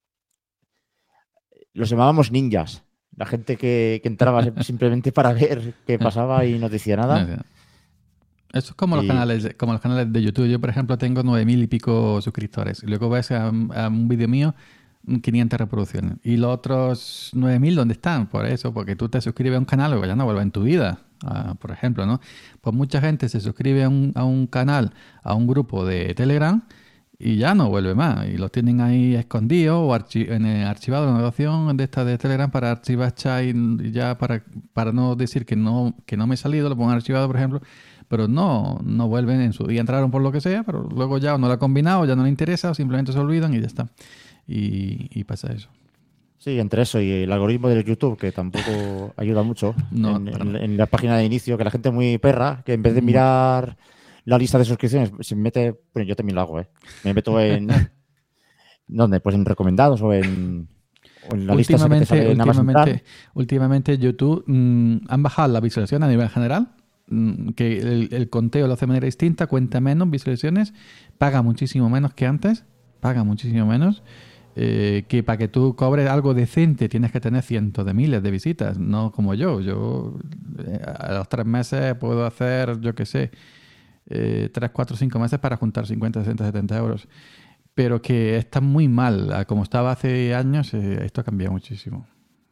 los llamábamos ninjas. La gente que, que entraba simplemente para ver qué pasaba y no decía nada. Eso es como, y... los canales, como los canales de YouTube. Yo, por ejemplo, tengo nueve mil y pico suscriptores. Y luego ves a, a un vídeo mío, quinientas reproducciones. Y los otros nueve mil, ¿dónde están? Por eso, porque tú te suscribes a un canal y ya no vuelve en tu vida. Uh, por ejemplo, ¿no? Pues mucha gente se suscribe a un, a un canal, a un grupo de Telegram y ya no vuelve más. Y los tienen ahí escondidos o archi- en el archivado de navegación de esta de Telegram para archivar chat y ya para, para no decir que no, que no me he salido, lo pongo archivado, por ejemplo. Pero no, no vuelven en su día, entraron por lo que sea, pero luego ya o no lo ha combinado, ya no le interesa, o simplemente se olvidan y ya está. Y, y pasa eso. Sí, entre eso y el algoritmo de YouTube, que tampoco ayuda mucho. No, en, en, en la página de inicio, que la gente es muy perra, que en vez de mirar la lista de suscripciones, se mete... Bueno, yo también lo hago, ¿eh? Me meto en... ¿Dónde? Pues en recomendados o en... O en la lista esa que te sale en últimamente, últimamente YouTube mmm, han bajado la visualización a nivel general, mmm, que el, el conteo lo hace de manera distinta, cuenta menos visualizaciones, paga muchísimo menos que antes, paga muchísimo menos. Eh, que para que tú cobres algo decente tienes que tener cientos de miles de visitas, no como yo. Yo eh, a los tres meses puedo hacer, yo qué sé, eh, tres, cuatro, cinco meses para juntar cincuenta, sesenta, setenta euros. Pero que está muy mal. Como estaba hace años, eh, esto ha cambiado muchísimo.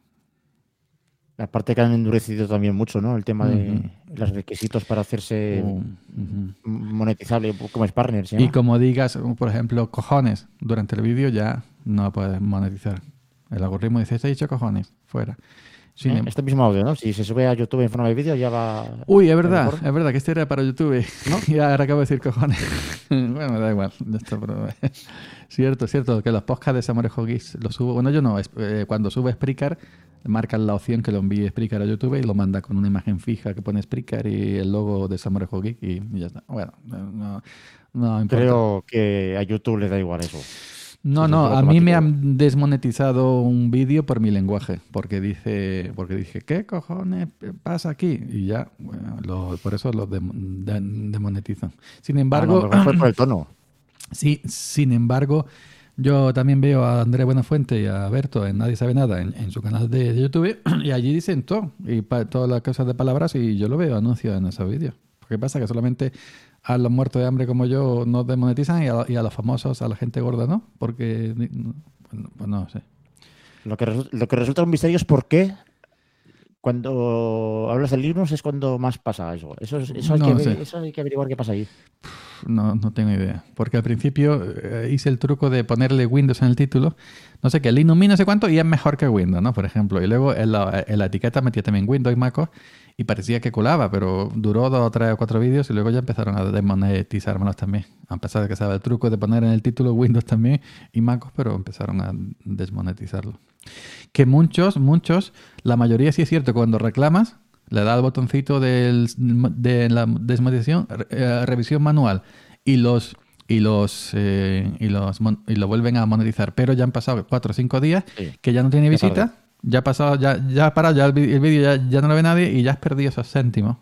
Aparte que han endurecido también mucho, ¿no? El tema de uh-huh. los requisitos para hacerse uh-huh. monetizable como es partner, ¿sí? Y como digas, por ejemplo, cojones, durante el vídeo ya no puedes monetizar. El algoritmo dice, te he dicho cojones, fuera. Sin ¿Eh? Este mismo audio, ¿no? Si se sube a YouTube en forma de vídeo ya va... Uy, es verdad, es verdad que este era para YouTube, ¿no? Y ahora acabo de decir cojones. Bueno, da igual. Ya está, pero... cierto, cierto, que los podcasts de Samorejo Geeks los subo... Bueno, yo no, eh, cuando sube Spreaker, marcan la opción que lo envíe Spreaker a YouTube y lo manda con una imagen fija que pone Spreaker y el logo de Samorejo Geek y, y ya está. Bueno, no, no importa. Creo que a YouTube le da igual eso. No, no, a mí me han desmonetizado un vídeo por mi lenguaje, porque dice, porque dije, ¿qué cojones pasa aquí? Y ya, bueno, lo, por eso los de, de, demonetizan. Sin embargo... Ah, no, fue por el tono. Sí, sin embargo, Yo también veo a Andrés Buenafuente y a Berto en Nadie Sabe Nada en, en su canal de, de YouTube y allí dicen todo, y pa, todas las cosas de palabras y yo lo veo anunciado en esos vídeos. ¿Qué pasa? Que solamente a los muertos de hambre como yo nos desmonetizan y a, y a los famosos, a la gente gorda, ¿no? Porque, bueno, pues no sé. Lo que, resu- lo que resulta un misterio es por qué cuando hablas de Linux es cuando más pasa eso. Eso, es- eso, hay, No que, lo ver- sé. eso hay que averiguar qué pasa ahí. No, no tengo idea. Porque al principio eh, hice el truco de ponerle Windows en el título. No sé qué, Linux Mi no sé cuánto y es mejor que Windows, ¿no? Por ejemplo. Y luego en la, en la etiqueta metía también Windows y MacOS y parecía que colaba, pero duró dos, tres o cuatro vídeos y luego ya empezaron a desmonetizármelos también. A pesar de que sabe el truco de poner en el título Windows también y MacOS, pero empezaron a desmonetizarlo. Que muchos, muchos, la mayoría sí es cierto, cuando reclamas, le da al botoncito del, de la desmonetización, eh, revisión manual, y los y los eh, y los mon- y lo vuelven a monetizar, pero ya han pasado cuatro o cinco días Sí. que ya no tiene Ya visita, tarde. ya ha pasado, ya, ya ha parado, ya el, vi- el vídeo ya, ya no lo ve nadie y ya has perdido esos céntimos.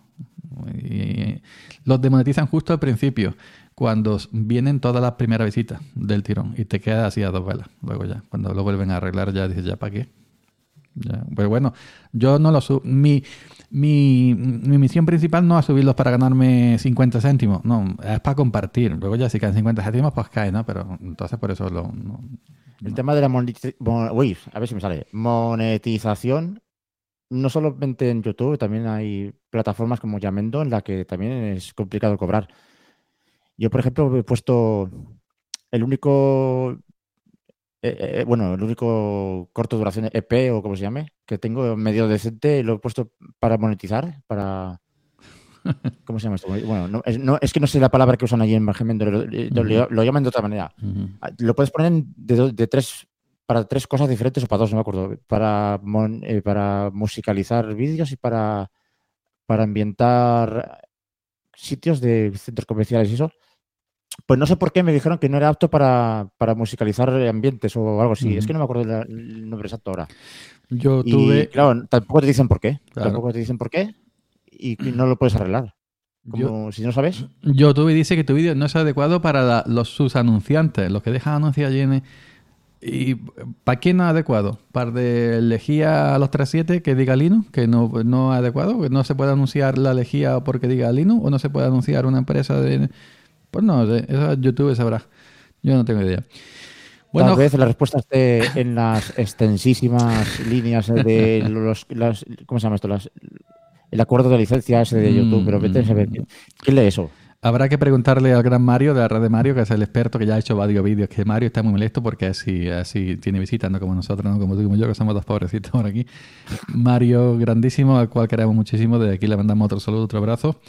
Y los desmonetizan justo al principio, cuando s- vienen todas las primeras visitas del tirón y te quedas así a dos velas. Luego ya, cuando lo vuelven a arreglar, ya dices, ¿ya para qué? Ya. Pero bueno, yo no lo subo. Mi, mi, mi misión principal no es subirlos para ganarme cincuenta céntimos. No, es para compartir. Luego ya si caen cincuenta céntimos, pues cae, ¿no? Pero entonces por eso lo... no- El no. tema de la monetización, uy, a ver si me sale. Monetización, no solamente en YouTube, también hay plataformas como Yamendo en la que también es complicado cobrar. Yo, por ejemplo, he puesto el único, eh, eh, bueno, el único corto duración E P o como se llame, que tengo medio decente, lo he puesto para monetizar, para... ¿Cómo se llama esto? Bueno, no es, no, es que no sé la palabra que usan allí en Margemendo, lo, lo, lo- lo llaman de otra manera. Ujú. Ah, Lo puedes poner en- de, do- de tres, para tres cosas diferentes o para dos, no me acuerdo. Para, mon- eh, para musicalizar vídeos y para, para ambientar sitios de centros comerciales y eso. Pues no sé por qué me dijeron que no era apto para, para musicalizar ambientes o algo así. Es que Ujú. no me acuerdo la- el nombre exacto ahora. Yo Y tuve... claro, tampoco te dicen por qué. Claro. Tampoco te dicen por qué y que no lo puedes arreglar. Yo, Como si no sabes. YouTube dice que tu vídeo no es adecuado para la- los sus anunciantes, los que dejan anuncios allí en... ¿Y para quién no es adecuado? ¿Para de lejía a los tres punto siete que diga Linux, que no, no es adecuado? ¿Que no se puede anunciar la lejía porque diga Linux? ¿O no se puede anunciar una empresa de...? Pues no, sé, eso YouTube sabrá. Yo no tengo idea. Bueno, Tal vez la respuesta esté en las extensísimas líneas de los... Las, ¿cómo se llama esto? Las, el acuerdo de licencia ese de YouTube, pero vete a saber. ¿Quién, quién lee eso? habrá que preguntarle al gran Mario de la red de Mario, que es el experto que ya ha hecho varios vídeos, que Mario está muy molesto porque así, así tiene visitas, no como nosotros, no como tú y como yo, que somos dos pobrecitos por aquí. Mario grandísimo, al cual queremos muchísimo, desde aquí le mandamos otro saludo, otro abrazo.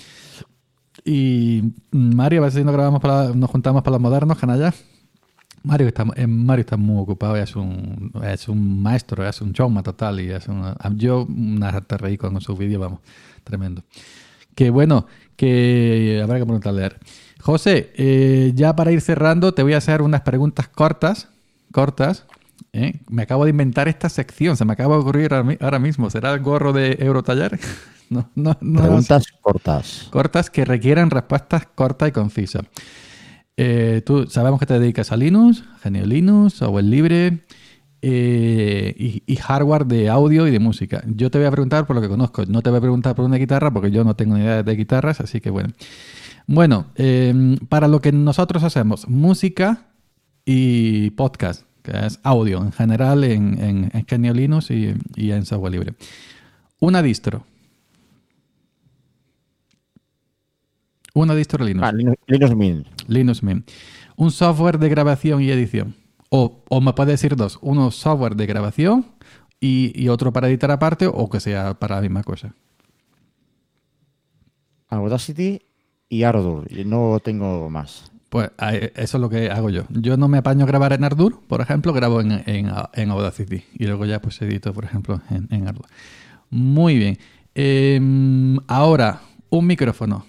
Y Mario, a ver si nos grabamos para, nos juntamos para los modernos, canalla. Mario está, eh, Mario está muy ocupado, es un, es un maestro, es un showman total y es una, yo una harta reí con sus vídeos, vamos, tremendo. Que bueno, que habrá que preguntarle a leer. José, eh, ya para ir cerrando, te voy a hacer unas preguntas cortas, cortas. ¿eh? Me acabo de inventar esta sección, se me acaba de ocurrir ahora mismo. ¿Será el gorro de Eurotaller? no, no, no. Preguntas cortas. Cortas que requieren respuestas cortas y concisas. Eh, tú sabemos que te dedicas a Linux, Genio Linux, software libre eh, y, y hardware de audio y de música. Yo te voy a preguntar por lo que conozco. No te voy a preguntar por una guitarra porque yo no tengo ni idea de guitarras, así que bueno. Bueno, eh, para lo que nosotros hacemos, música y podcast, que es audio en general en, en, en Genio Linux y, y en software libre. Una distro. Una distro Linux. Ah, Linux, Linux Mint. Linux Mint. Un software de grabación y edición. O, o me puede decir dos. Uno software de grabación y, y otro para editar aparte o que sea para la misma cosa. Audacity y Ardour. Y no tengo más. Pues eso es lo que hago yo. Yo no me apaño a grabar en Ardour, por ejemplo, grabo en, en, en Audacity. Y luego ya pues edito, por ejemplo, en, en Ardour. Muy bien. Eh, ahora, un micrófono.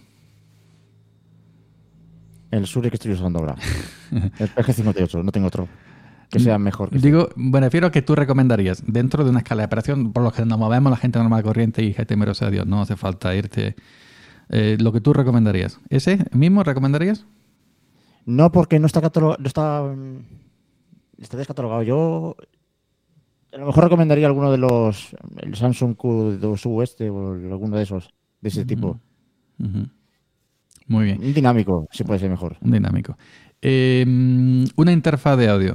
El Shure que estoy usando ahora. El P G cincuenta y ocho, no tengo otro. Que sea mejor. Que Digo, me refiero a que tú recomendarías, dentro de una escala de operación, por lo que nos movemos la gente normal corriente y gente temerosa de Dios, no hace falta irte. Eh, lo que tú recomendarías. ¿Ese mismo recomendarías? No, porque no está catalogado. No está, está descatalogado. Yo a lo mejor recomendaría alguno de los, el Samsung Q dos U este o alguno de esos, de ese uh-huh. tipo. Uh-huh. Muy bien. Un dinámico, si puede ser mejor. Un dinámico. Eh, una interfaz de audio.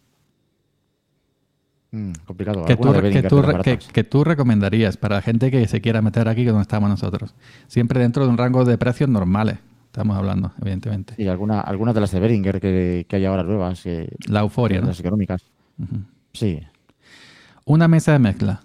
Mm, complicado. Que tú, que, tú, que, que tú recomendarías para la gente que se quiera meter aquí donde estamos nosotros. Siempre dentro de un rango de precios normales. Estamos hablando, evidentemente. Y alguna, algunas de las de Behringer que, que hay ahora nuevas. Que, la Euforia, ¿no? Las económicas. Uh-huh. Sí. Una mesa de mezcla.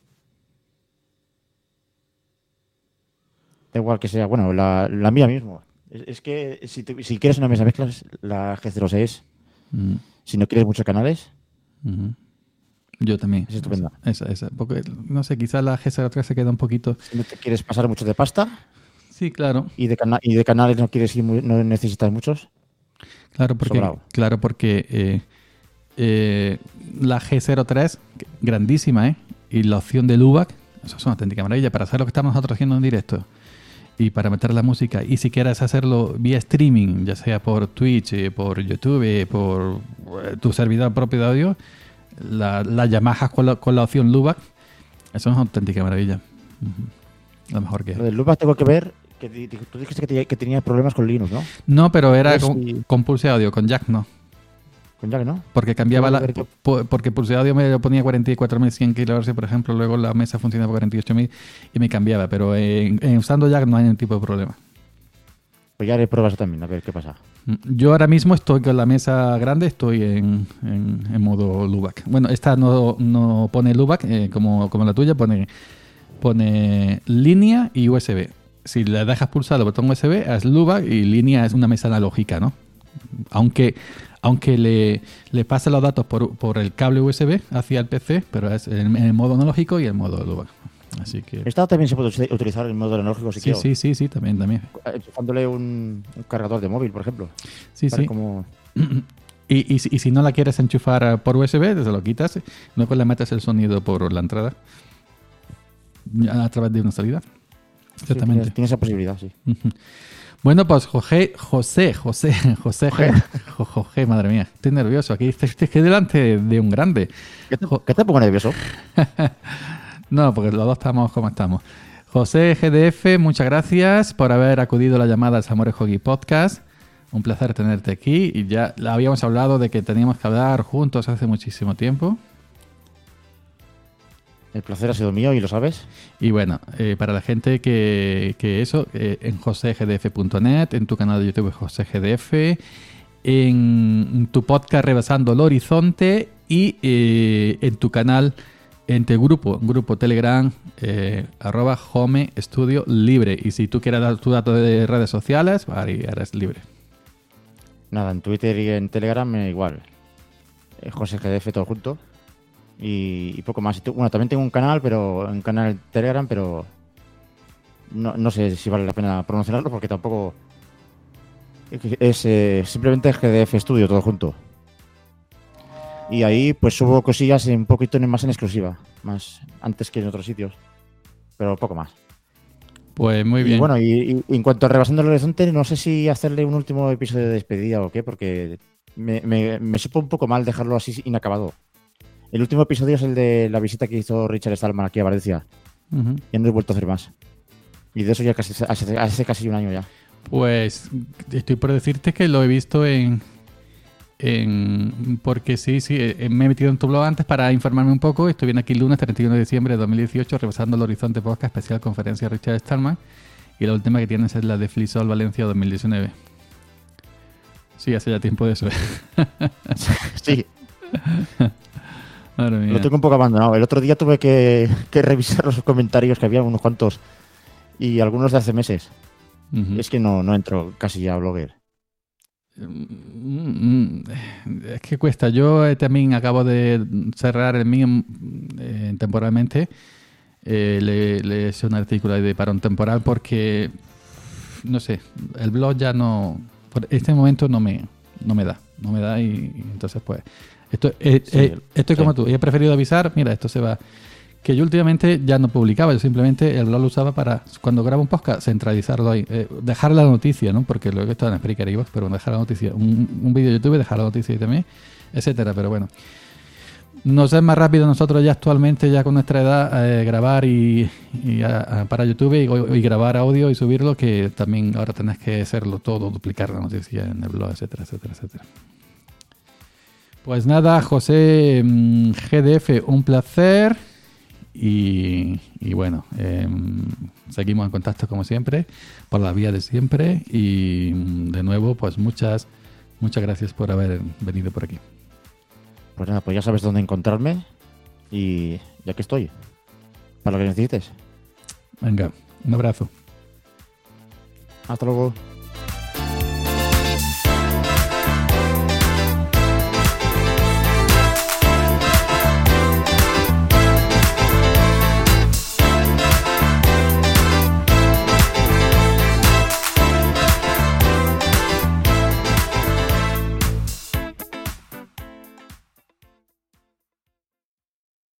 Da igual que sea, bueno, la, la mía mismo. Es, es que si, te, si quieres una mesa de mezclas, la G cero seis. Uh-huh. Si no quieres muchos canales. Uh-huh. Yo también. Es estupenda. Esa, esa. Porque, no sé, quizás la G cero tres se queda un poquito... Si no te quieres pasar mucho de pasta. Sí, claro. Y de, cana- y de canales no quieres ir muy, no necesitas muchos. Claro, porque, claro, porque eh, eh, la G cero tres, grandísima, ¿eh? Y la opción del U B A C, eso es una auténtica maravilla para hacer lo que estamos nosotros haciendo en directo. Y para meter la música. Y si quieres hacerlo vía streaming, ya sea por Twitch, por YouTube, por tu servidor propio de audio, la, la Yamaha con la, con la opción L U B A C, eso es una auténtica maravilla. Uh-huh. Lo mejor que es. Lo del L U B A C tengo que ver, que tú dijiste que, te, que tenía problemas con Linux, ¿no? No, pero era con, si... con Pulse Audio, con Jack no. Con Jack, ¿no? Porque cambiaba la... Que... Porque Pulse Audio me lo ponía cuarenta y cuatro mil cien kilohertz, por ejemplo, luego la mesa funcionaba cuarenta y ocho mil y me cambiaba, pero en, en usando Jack no hay ningún tipo de problema. Pues ya haré pruebas también, a ver qué pasa. Yo ahora mismo estoy con la mesa grande, estoy en, en, en modo L U B A C. Bueno, esta no, no pone L U B A C, eh, como, como la tuya, pone, pone línea y U S B. Si le dejas pulsar el botón U S B, es L U B A C y línea es una mesa analógica, ¿no? Aunque, aunque le, le pase los datos por, por el cable U S B hacia el P C, pero es en el modo analógico y el modo L U B A C. Así que... Esta también se puede utilizar en modo analógico si sí, quiero. Sí, sí, sí, también, también. Enchufándole un, un cargador de móvil, por ejemplo. Sí, sí. Como... Y, y, y si no la quieres enchufar por U S B, te lo quitas, luego le metes el sonido por la entrada a través de una salida. Exactamente. Sí, tiene esa posibilidad, sí. Bueno, pues José, José, José, José, José, madre mía, estoy nervioso. Aquí estoy delante de un grande. ¿Qué te, ¿qué te pongo nervioso? No, porque los dos estamos como estamos. José G D F, muchas gracias por haber acudido a la llamada al Samorejo Geek Podcast. Un placer tenerte aquí. Y ya habíamos hablado de que teníamos que hablar juntos hace muchísimo tiempo. El placer ha sido mío y lo sabes. Y bueno, eh, para la gente que, que eso, eh, en jose g d f punto net, en tu canal de YouTube José G D F, en tu podcast Rebasando el Horizonte y eh, en tu canal, en tu grupo, grupo Telegram, eh, arroba Home Studio Libre. Y si tú quieres dar tu dato de redes sociales, ahí eres libre. Nada, en Twitter y en Telegram eh, igual. Eh, José G D F todo junto. Y, y poco más. Bueno, también tengo un canal, pero un canal en Telegram, pero no, no sé si vale la pena promocionarlo porque tampoco es eh, simplemente G D F Studio todo junto. Y ahí pues subo cosillas un poquito más en exclusiva, más antes que en otros sitios, pero poco más. Pues muy bien. Y bueno, y, y en cuanto a Rebasando el Horizonte, no sé si hacerle un último episodio de despedida o qué, porque me, me, me supo un poco mal dejarlo así inacabado. El último episodio es el de la visita que hizo Richard Stallman aquí a Valencia. Uh-huh. Y no he vuelto a hacer más. Y de eso ya casi, hace, hace casi un año ya. Pues estoy por decirte que lo he visto en... en porque sí, sí, me he metido en tu blog antes para informarme un poco. Estoy bien aquí el lunes treinta y uno de diciembre de dos mil dieciocho, Rebasando el Horizonte Podcast, especial conferencia de Richard Stallman. Y la última que tienes es la de Flisol Valencia dos mil diecinueve. Sí, hace ya tiempo de eso. Sí. Madre mía. Lo tengo un poco abandonado. El otro día tuve que, que revisar los comentarios, que había unos cuantos, y algunos de hace meses. Uh-huh. Es que no, no entro casi ya a Blogger. Es que cuesta. Yo eh, también acabo de cerrar el mío eh, temporalmente. Eh, le, le he hecho un artículo de parón temporal porque, no sé, el blog ya no... Por este momento no me, no me da. No me da y, y entonces pues... Esto, eh, sí, eh, estoy sí. como tú. He preferido avisar, mira, esto se va. que yo últimamente ya no publicaba, yo simplemente el blog lo usaba para, cuando grabo un podcast, centralizarlo ahí, eh, dejar la noticia, ¿no? Porque luego está en Spreaker y vos, pero dejar la noticia, un, un vídeo de YouTube, dejar la noticia ahí también, etcétera, pero bueno. Nos es más rápido nosotros ya actualmente, ya con nuestra edad, eh, grabar y, y a, a, para YouTube y, y grabar audio y subirlo, que también ahora tenés que hacerlo todo, duplicar la noticia en el blog, etcétera, etcétera, etcétera. Pues nada, José mmm, G D F, un placer y, y bueno, eh, seguimos en contacto como siempre, por la vía de siempre y de nuevo, pues muchas, muchas gracias por haber venido por aquí. Pues nada, pues ya sabes dónde encontrarme y ya que estoy, para lo que necesites. Venga, un abrazo. Hasta luego.